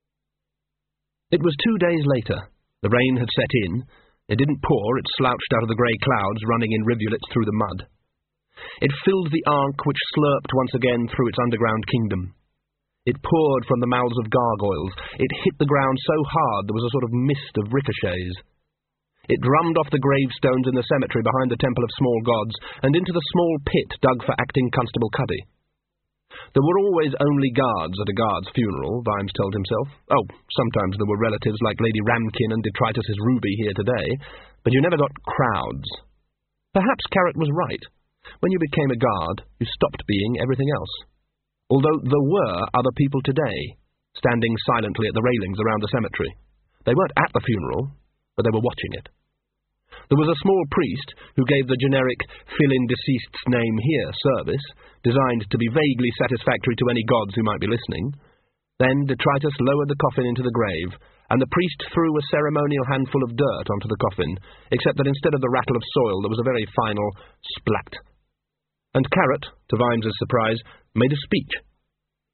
It was two days later. The rain had set in. It didn't pour, it slouched out of the grey clouds, running in rivulets through the mud. It filled the Ankh, which slurped once again through its underground kingdom. It poured from the mouths of gargoyles. It hit the ground so hard there was a sort of mist of ricochets. It drummed off the gravestones in the cemetery behind the Temple of Small Gods, and into the small pit dug for Acting Constable Cuddy. There were always only guards at a guard's funeral, Vimes told himself. Oh, sometimes there were relatives like Lady Ramkin and Detritus's Ruby here today, but you never got crowds. Perhaps Carrot was right. When you became a guard, you stopped being everything else. Although there were other people today, standing silently at the railings around the cemetery. They weren't at the funeral, but they were watching it. There was a small priest who gave the generic fill-in-deceased's name here service, designed to be vaguely satisfactory to any gods who might be listening. Then Detritus lowered the coffin into the grave, and the priest threw a ceremonial handful of dirt onto the coffin, except that instead of the rattle of soil there was a very final splat. And Carrot, to Vimes's surprise, made a speech.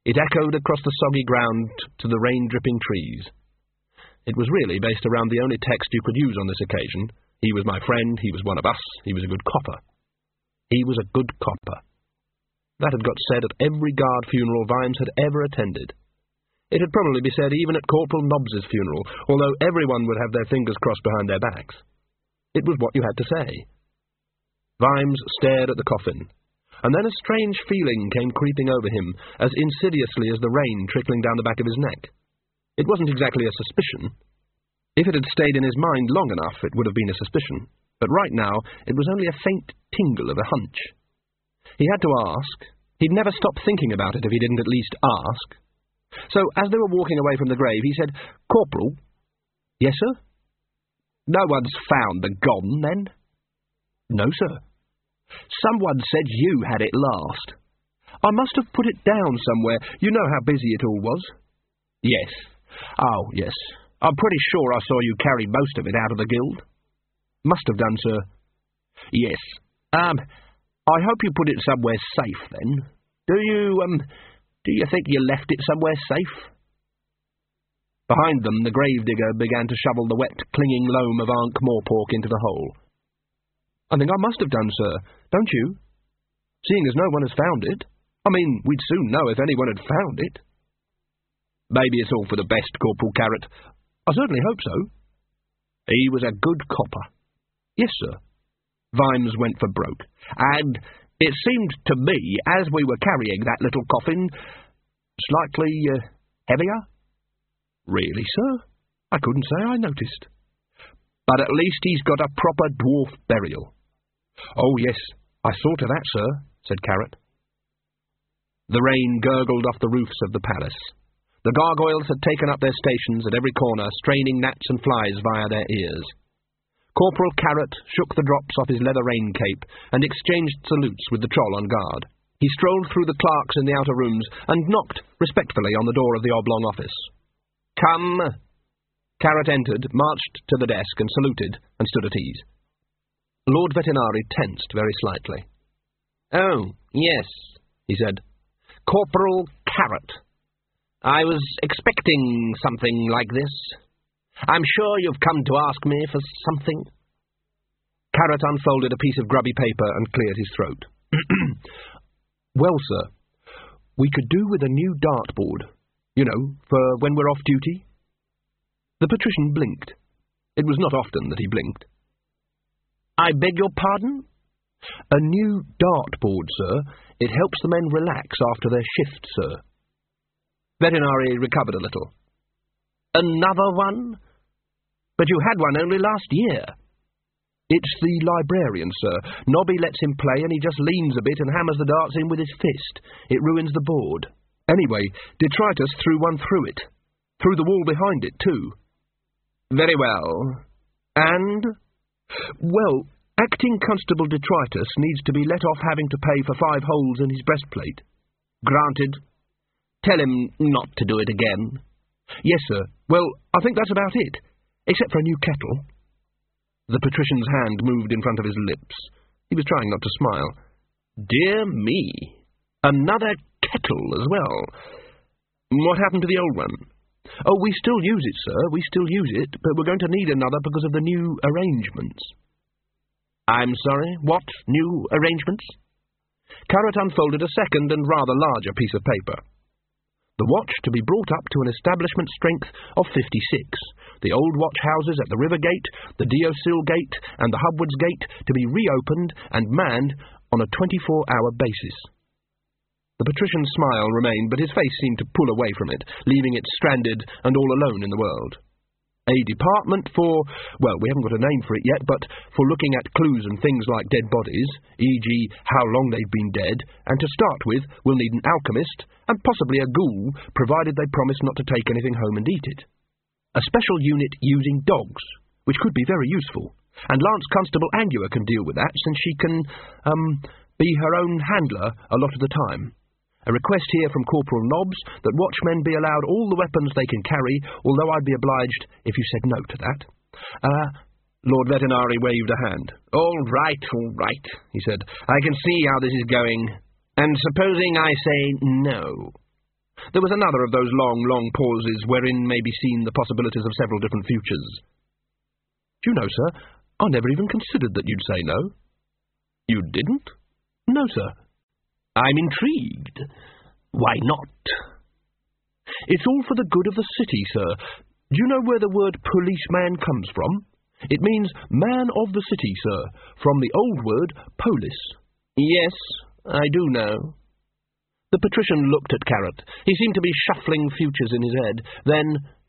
It echoed across the soggy ground to the rain-dripping trees. It was really based around the only text you could use on this occasion. He was my friend, he was one of us, he was a good copper. He was a good copper. That had got said at every guard funeral Vimes had ever attended. It had probably been said even at Corporal Nobbs's funeral, although everyone would have their fingers crossed behind their backs. It was what you had to say. Vimes stared at the coffin, and then a strange feeling came creeping over him, as insidiously as the rain trickling down the back of his neck. It wasn't exactly a suspicion. If it had stayed in his mind long enough, it would have been a suspicion, but right now it was only a faint tingle of a hunch. He had to ask. He'd never stop thinking about it if he didn't at least ask. So, as they were walking away from the grave, he said, "Corporal?" "Yes, sir?" "No one's found the gone, then?" "No, sir." "Someone said you had it last." "I must have put it down somewhere. You know how busy it all was." "Yes. Oh, yes. I'm pretty sure I saw you carry most of it out of the guild." "Must have done, sir." "Yes. Um, I hope you put it somewhere safe, then. Do you, um, do you think you left it somewhere safe?" Behind them, the gravedigger began to shovel the wet, clinging loam of Ankh-Morpork into the hole. "I think I must have done, sir, don't you? Seeing as no one has found it. I mean, we'd soon know if anyone had found it." "Maybe it's all for the best, Corporal Carrot." "I certainly hope so." "He was a good copper." "Yes, sir." Vimes went for broke. "And it seemed to me, as we were carrying that little coffin, slightly uh, heavier." "Really, sir? I couldn't say I noticed." "But at least he's got a proper dwarf burial." "Oh, yes, I saw to that, sir," said Carrot. The rain gurgled off the roofs of the palace. The gargoyles had taken up their stations at every corner, straining gnats and flies via their ears. Corporal Carrot shook the drops off his leather rain cape and exchanged salutes with the troll on guard. He strolled through the clerks in the outer rooms and knocked respectfully on the door of the oblong office. "Come." Carrot entered, marched to the desk and saluted, and stood at ease. Lord Vetinari tensed very slightly. "Oh, yes," he said. "Corporal Carrot. I was expecting something like this. I'm sure you've come to ask me for something." Carrot unfolded a piece of grubby paper and cleared his throat. "Well, sir, we could do with a new dartboard, you know, for when we're off duty." The patrician blinked. It was not often that he blinked. "I beg your pardon?" "A new dartboard, sir. It helps the men relax after their shift, sir." Vetinari recovered a little. "Another one? But you had one only last year." "It's the librarian, sir. Nobby lets him play and he just leans a bit and hammers the darts in with his fist. It ruins the board. Anyway, Detritus threw one through it. Through the wall behind it, too." "Very well. And?" "Well, Acting Constable Detritus needs to be let off having to pay for five holes in his breastplate." "Granted. Tell him not to do it again." "Yes, sir. Well, I think that's about it, except for a new kettle." The patrician's hand moved in front of his lips. He was trying not to smile. "Dear me, another kettle as well. What happened to the old one?" "Oh, we still use it, sir, we still use it, but we're going to need another because of the new arrangements." "I'm sorry, what new arrangements?" Carrot unfolded a second and rather larger piece of paper. "The watch to be brought up to an establishment strength of fifty-six, the old watch houses at the River Gate, the Deosil Gate, and the Hubwards Gate to be reopened and manned on a twenty-four hour basis." The patrician's smile remained, but his face seemed to pull away from it, leaving it stranded and all alone in the world. "A department for, well, we haven't got a name for it yet, but for looking at clues and things like dead bodies, for example how long they've been dead, and to start with, we'll need an alchemist, and possibly a ghoul, provided they promise not to take anything home and eat it. A special unit using dogs, which could be very useful, and Lance Constable Angua can deal with that, since she can, um, be her own handler a lot of the time. A request here from Corporal Nobbs that watchmen be allowed all the weapons they can carry, although I'd be obliged if you said no to that." Uh, Lord Vetinari waved a hand. "All right, all right," he said. "I can see how this is going. And supposing I say no?" There was another of those long, long pauses wherein may be seen the possibilities of several different futures. Do you know, sir, I never even considered that you'd say no. You didn't? No, sir. I'm intrigued. Why not? It's all for the good of the city, sir. Do you know where the word policeman comes from? It means man of the city, sir, from the old word polis. Yes, I do know. The patrician looked at Carrot. He seemed to be shuffling futures in his head. Then,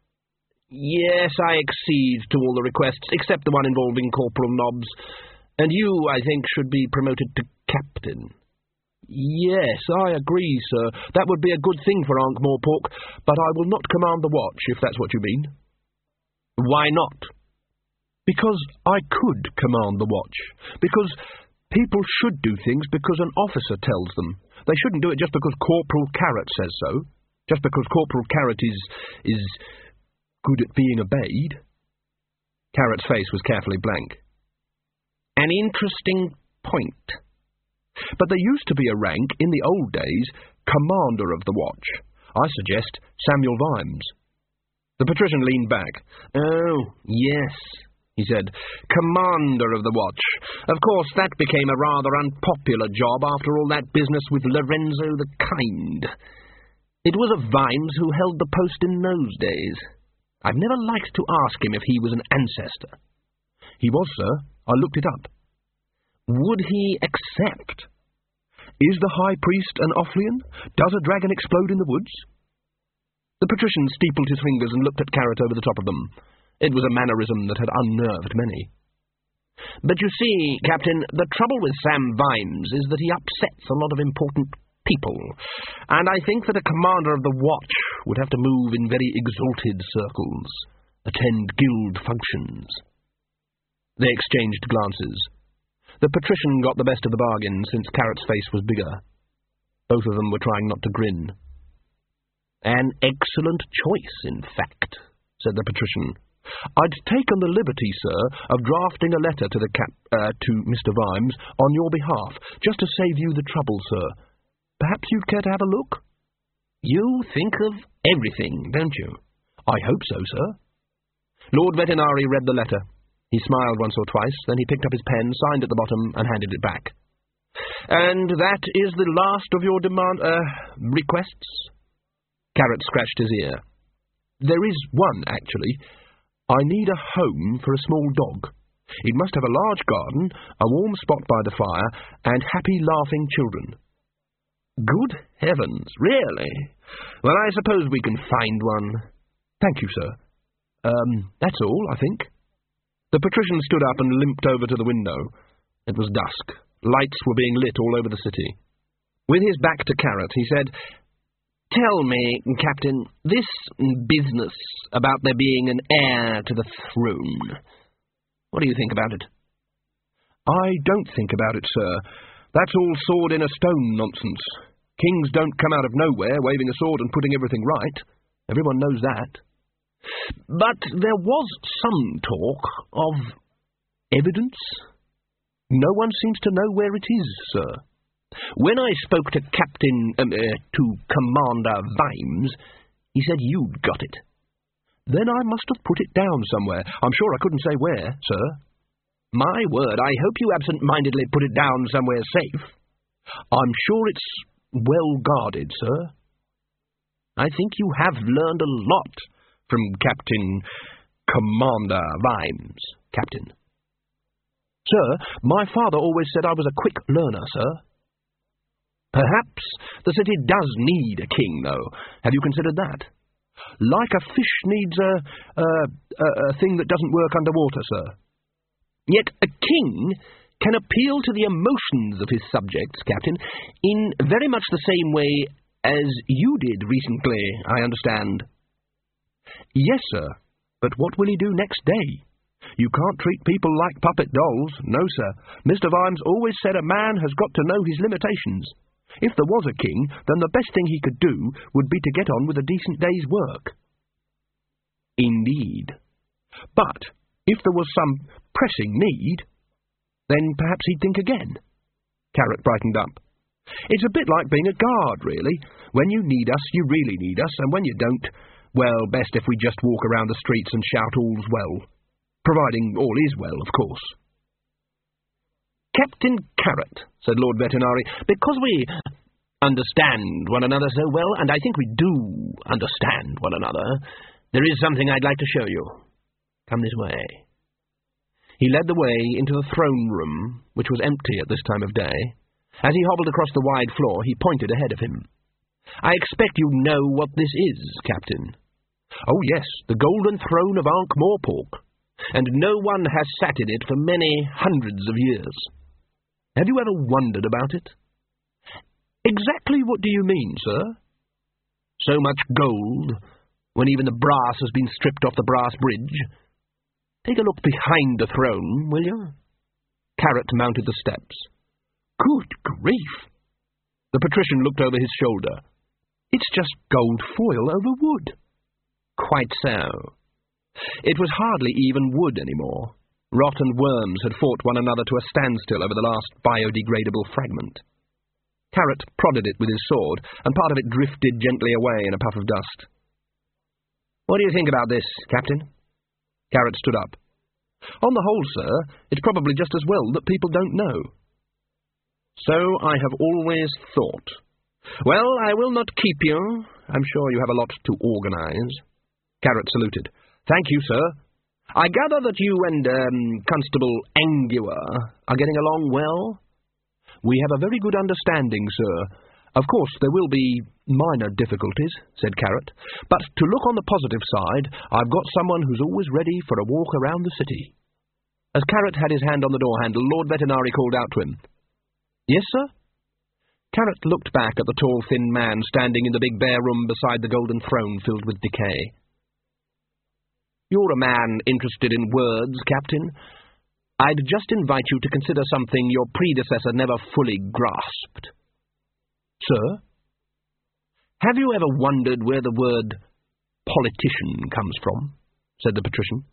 yes, I accede to all the requests, except the one involving Corporal Nobbs. And you, I think, should be promoted to captain. Yes, I agree, sir. That would be a good thing for Ankh-Morpork, but I will not command the watch, if that's what you mean. Why not? Because I could command the watch. Because people should do things because an officer tells them. They shouldn't do it just because Corporal Carrot says so, just because Corporal Carrot is, is good at being obeyed. Carrot's face was carefully blank. An interesting point. But there used to be a rank in the old days, Commander of the Watch. I suggest Samuel Vimes. The patrician leaned back. Oh, yes, he said. Commander of the Watch. Of course, that became a rather unpopular job after all that business with Lorenzo the Kind. It was a Vimes who held the post in those days. I've never liked to ask him if he was an ancestor. He was, sir. I looked it up. Would he accept? Is the high priest an Offlian? Does a dragon explode in the woods? The patrician steepled his fingers and looked at Carrot over the top of them. It was a mannerism that had unnerved many. But you see, Captain, the trouble with Sam Vimes is that he upsets a lot of important people, and I think that a commander of the watch would have to move in very exalted circles, attend guild functions. They exchanged glances. The patrician got the best of the bargain, since Carrot's face was bigger. Both of them were trying not to grin. An excellent choice, in fact, said the patrician. I'd taken the liberty, sir, of drafting a letter to the cap uh, to Mister Vimes on your behalf, just to save you the trouble, sir. Perhaps you'd care to have a look? You think of everything, don't you? I hope so, sir. Lord Vetinari read the letter. He smiled once or twice, then he picked up his pen, signed at the bottom, and handed it back. And that is the last of your demand, uh, requests? Carrot scratched his ear. There is one, actually. I need a home for a small dog. It must have a large garden, a warm spot by the fire, and happy, laughing children. Good heavens, really? Well, I suppose we can find one. Thank you, sir. Um, that's all, I think. The patrician stood up and limped over to the window. It was dusk. Lights were being lit all over the city. With his back to Carrot, he said, Tell me, Captain, this business about there being an heir to the throne, what do you think about it? I don't think about it, sir. That's all sword-in-a-stone nonsense. Kings don't come out of nowhere, waving a sword and putting everything right. Everyone knows that. But there was some talk of evidence. No one seems to know where it is, sir. When I spoke to Captain, um, uh, to Commander Vimes, he said you'd got it. Then I must have put it down somewhere. I'm sure I couldn't say where, sir. My word, I hope you absent-mindedly put it down somewhere safe. I'm sure it's well guarded, sir. I think you have learned a lot from Captain Commander Vimes, Captain. Sir, my father always said I was a quick learner, sir. Perhaps the city does need a king, though. Have you considered that? Like a fish needs a, a, a, a thing that doesn't work underwater, sir. Yet a king can appeal to the emotions of his subjects, Captain, in very much the same way as you did recently, I understand. Yes, sir, but what will he do next day? You can't treat people like puppet dolls. No, sir. Mister Vimes always said a man has got to know his limitations. If there was a king, then the best thing he could do would be to get on with a decent day's work. Indeed. But if there was some pressing need, then perhaps he'd think again. Carrot brightened up. It's a bit like being a guard, really. When you need us, you really need us, and when you don't, well, best if we just walk around the streets and shout all's well. Providing all is well, of course. Captain Carrot, said Lord Vetinari, because we understand one another so well, and I think we do understand one another, there is something I'd like to show you. Come this way. He led the way into the throne room, which was empty at this time of day. As he hobbled across the wide floor, he pointed ahead of him. I expect you know what this is, Captain. Oh, yes, the golden throne of Ankh-Morpork, and no one has sat in it for many hundreds of years. Have you ever wondered about it? Exactly what do you mean, sir? So much gold, when even the brass has been stripped off the brass bridge. Take a look behind the throne, will you? Carrot mounted the steps. Good grief! The patrician looked over his shoulder. It's just gold foil over wood. Quite so. It was hardly even wood anymore. Rot and worms had fought one another to a standstill over the last biodegradable fragment. Carrot prodded it with his sword, and part of it drifted gently away in a puff of dust. What do you think about this, Captain? Carrot stood up. On the whole, sir, it's probably just as well that people don't know. So I have always thought. Well, I will not keep you. I'm sure you have a lot to organize. Carrot saluted. Thank you, sir. I gather that you and, um, Constable Angua are getting along well? We have a very good understanding, sir. Of course, there will be minor difficulties, said Carrot, but to look on the positive side, I've got someone who's always ready for a walk around the city. As Carrot had his hand on the door handle, Lord Vetinari called out to him. Yes, sir? Carrot looked back at the tall, thin man standing in the big bare room beside the golden throne filled with decay. You're a man interested in words, Captain. I'd just invite you to consider something your predecessor never fully grasped. Sir? Have you ever wondered where the word politician comes from? Said the patrician.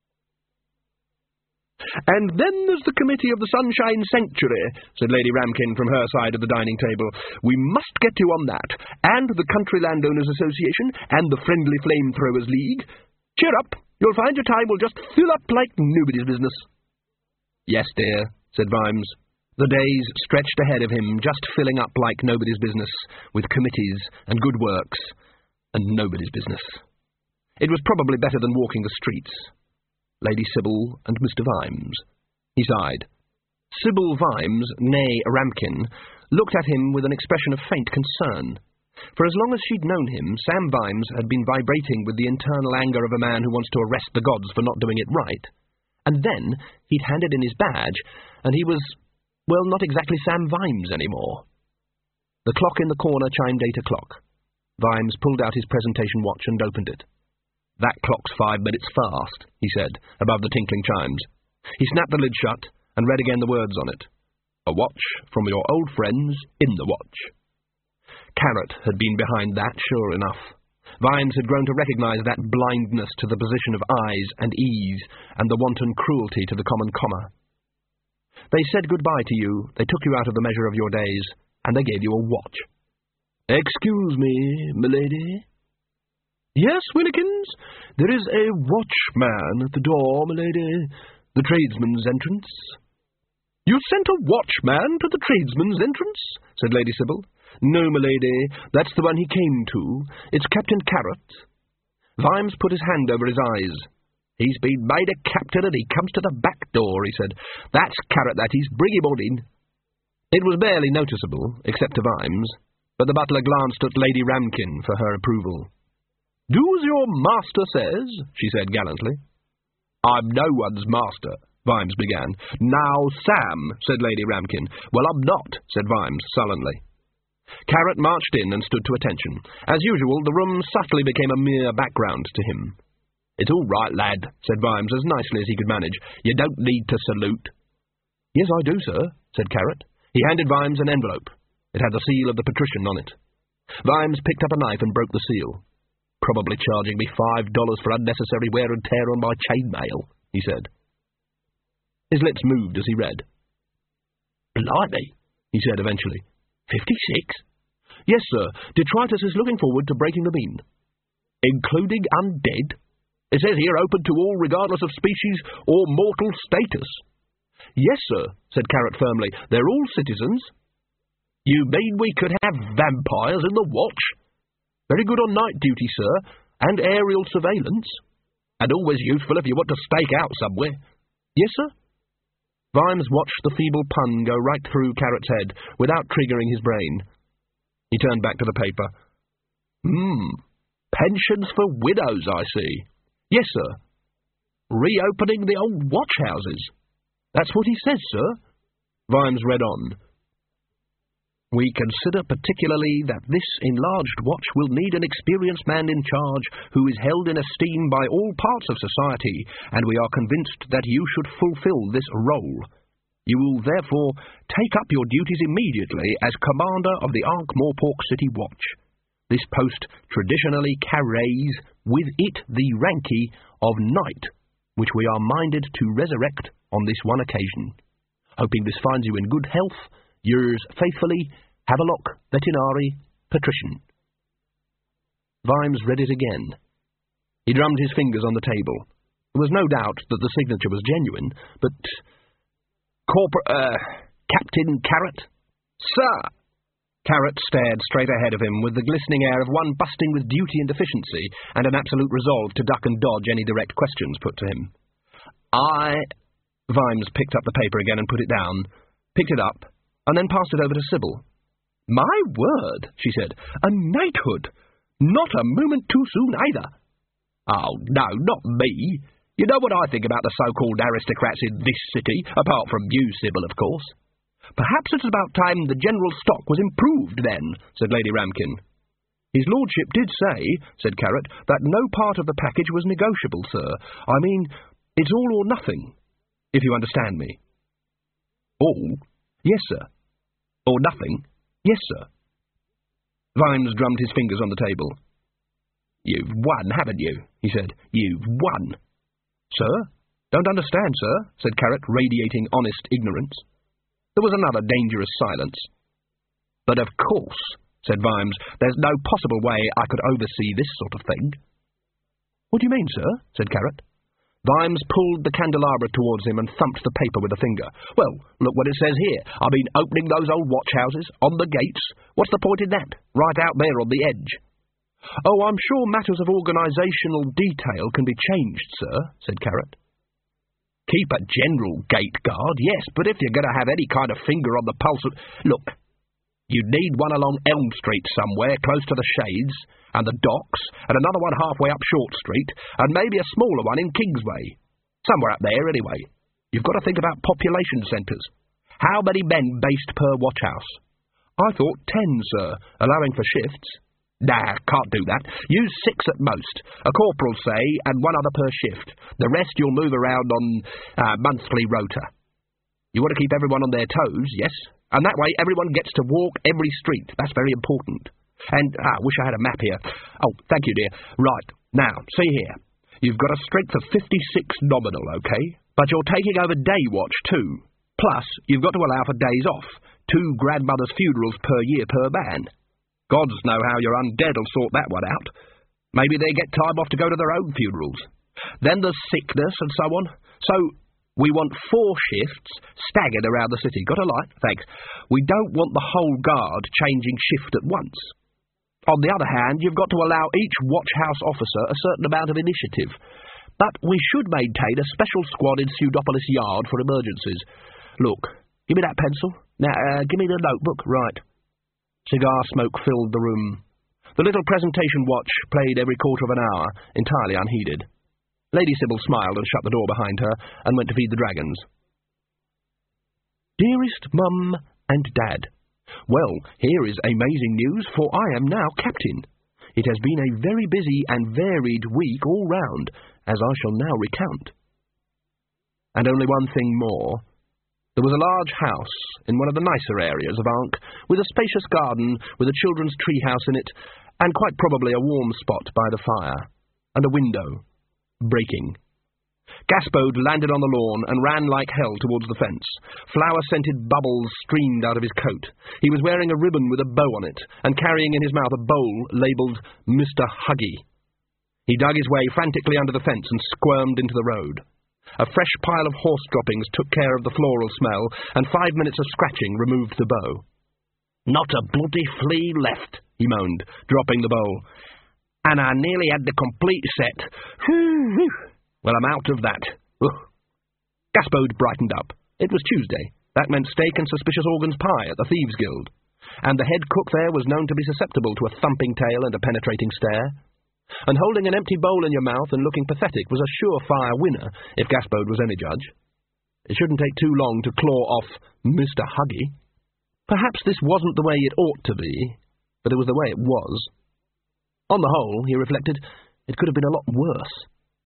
And then there's the Committee of the Sunshine Sanctuary, said Lady Ramkin from her side of the dining table. We must get you on that, and the Country Landowners Association, and the Friendly Flamethrowers League. Cheer up, you'll find your time will just fill up like nobody's business. Yes, dear, said Vimes. The days stretched ahead of him, just filling up like nobody's business, with committees and good works, and nobody's business. It was probably better than walking the streets. Lady Sybil and Mister Vimes. He sighed. Sybil Vimes, née Ramkin, looked at him with an expression of faint concern. For as long as she'd known him, Sam Vimes had been vibrating with the internal anger of a man who wants to arrest the gods for not doing it right. And then he'd handed in his badge, and he was, well, not exactly Sam Vimes anymore. The clock in the corner chimed eight o'clock. Vimes pulled out his presentation watch and opened it. That clock's five minutes fast, he said, above the tinkling chimes. He snapped the lid shut and read again the words on it. A watch from your old friends in the watch. Carrot had been behind that, sure enough. Vimes had grown to recognise that blindness to the position of eyes and ease, and the wanton cruelty to the common comma. They said goodbye to you, they took you out of the measure of your days, and they gave you a watch. Excuse me, milady. Yes, Willikins, there is a watchman at the door, milady. The tradesman's entrance. You sent a watchman to the tradesman's entrance? Said Lady Sybil. No, milady, that's the one he came to. It's Captain Carrot. Vimes put his hand over his eyes. He's been made a captain and he comes to the back door, he said. That's Carrot, that is. Bring him on in. It was barely noticeable, except to Vimes, but the butler glanced at Lady Ramkin for her approval. Do as your master says, she said gallantly. I'm no one's master, Vimes began. Now, Sam, said Lady Ramkin. Well, I'm not, said Vimes sullenly. Carrot marched in and stood to attention. As usual, the room subtly became a mere background to him. It's all right, lad, said Vimes as nicely as he could manage. You don't need to salute. Yes, I do, sir, said Carrot. He handed Vimes an envelope. It had the seal of the patrician on it. Vimes picked up a knife and broke the seal. Probably charging me five dollars for unnecessary wear and tear on my chainmail, he said. His lips moved as he read. Blimey, he said eventually. Fifty-six? Yes, sir. Detritus is looking forward to breaking the mean. Including undead? It says here open to all regardless of species or mortal status. Yes, sir, said Carrot firmly. They're all citizens. You mean we could have vampires in the watch? Very good on night duty, sir, and aerial surveillance. And always useful if you want to stake out somewhere. Yes, sir? Vimes watched the feeble pun go right through Carrot's head without triggering his brain. He turned back to the paper. Hmm, pensions for widows, I see. Yes, sir. Reopening the old watch houses. That's what he says, sir. Vimes read on. We consider particularly that this enlarged watch will need an experienced man in charge who is held in esteem by all parts of society, and we are convinced that you should fulfill this role. You will therefore take up your duties immediately as commander of the Ankh-Morpork City Watch. This post traditionally carries with it the ranky of knight, which we are minded to resurrect on this one occasion. Hoping this finds you in good health, yours faithfully, Havelock Vetinari Patrician. Vimes read it again. He drummed his fingers on the table. There was no doubt that the signature was genuine, but... Corpor... Uh, Captain Carrot? Sir! Carrot stared straight ahead of him with the glistening air of one busting with duty and efficiency and an absolute resolve to duck and dodge any direct questions put to him. I... Vimes picked up the paper again and put it down, picked it up, and then passed it over to Sybil. My word, she said, a knighthood! Not a moment too soon either. Oh, no, not me. You know what I think about the so-called aristocrats in this city, apart from you, Sybil, of course. Perhaps it's about time the general stock was improved, then, said Lady Ramkin. His lordship did say, said Carrot, that no part of the package was negotiable, sir. I mean, it's all or nothing, if you understand me. All? Yes, sir. Or nothing? Yes, sir. Vimes drummed his fingers on the table. You've won, haven't you? He said. You've won. Sir? Don't understand, sir, said Carrot, radiating honest ignorance. There was another dangerous silence. But of course, said Vimes, there's no possible way I could oversee this sort of thing. What do you mean, sir? Said Carrot. Vimes pulled the candelabra towards him and thumped the paper with a finger. Well, look what it says here. I mean, opening those old watch houses, on the gates. What's the point in that? Right out there on the edge. Oh, I'm sure matters of organisational detail can be changed, sir, said Carrot. Keep a general gate guard, yes, but if you're going to have any kind of finger on the pulse of... Look, you'd need one along Elm Street somewhere, close to the Shades, and the docks, and another one halfway up Short Street, and maybe a smaller one in Kingsway. Somewhere up there, anyway. You've got to think about population centres. How many men based per watch house? I thought ten, sir, allowing for shifts. Nah, can't do that. Use six at most. A corporal, say, and one other per shift. The rest you'll move around on uh, monthly rota. You want to keep everyone on their toes, yes? And that way everyone gets to walk every street. That's very important. And, ah, I wish I had a map here. Oh, thank you, dear. Right, now, see here. You've got a strength of fifty-six nominal, okay? But you're taking over day watch, too. Plus, you've got to allow for days off. Two grandmother's funerals per year per man. Gods know how your undead will sort that one out. Maybe they get time off to go to their own funerals. Then there's sickness and so on. So, we want four shifts staggered around the city. Got a light? Thanks. We don't want the whole guard changing shift at once. On the other hand, you've got to allow each watch house officer a certain amount of initiative. But we should maintain a special squad in Pseudopolis Yard for emergencies. Look, give me that pencil. Now, uh, give me the notebook. Right. Cigar smoke filled the room. The little presentation watch played every quarter of an hour, entirely unheeded. Lady Sybil smiled and shut the door behind her and went to feed the dragons. Dearest Mum and Dad, well, here is amazing news, for I am now captain. It has been a very busy and varied week all round, as I shall now recount. And only one thing more. There was a large house in one of the nicer areas of Ankh, with a spacious garden with a children's treehouse in it, and quite probably a warm spot by the fire, and a window breaking. Gaspode landed on the lawn and ran like hell towards the fence. Flower-scented bubbles streamed out of his coat. He was wearing a ribbon with a bow on it, and carrying in his mouth a bowl labelled Mister Huggy. He dug his way frantically under the fence and squirmed into the road. A fresh pile of horse droppings took care of the floral smell, and five minutes of scratching removed the bow. "Not a bloody flea left," he moaned, dropping the bowl. "And I nearly had the complete set. Whew! Well, I'm out of that." Ugh. Gaspode brightened up. It was Tuesday. That meant steak and suspicious organs pie at the Thieves' Guild. And the head cook there was known to be susceptible to a thumping tail and a penetrating stare. And holding an empty bowl in your mouth and looking pathetic was a surefire winner, if Gaspode was any judge. It shouldn't take too long to claw off Mister Huggy. Perhaps this wasn't the way it ought to be, but it was the way it was. On the whole, he reflected, it could have been a lot worse.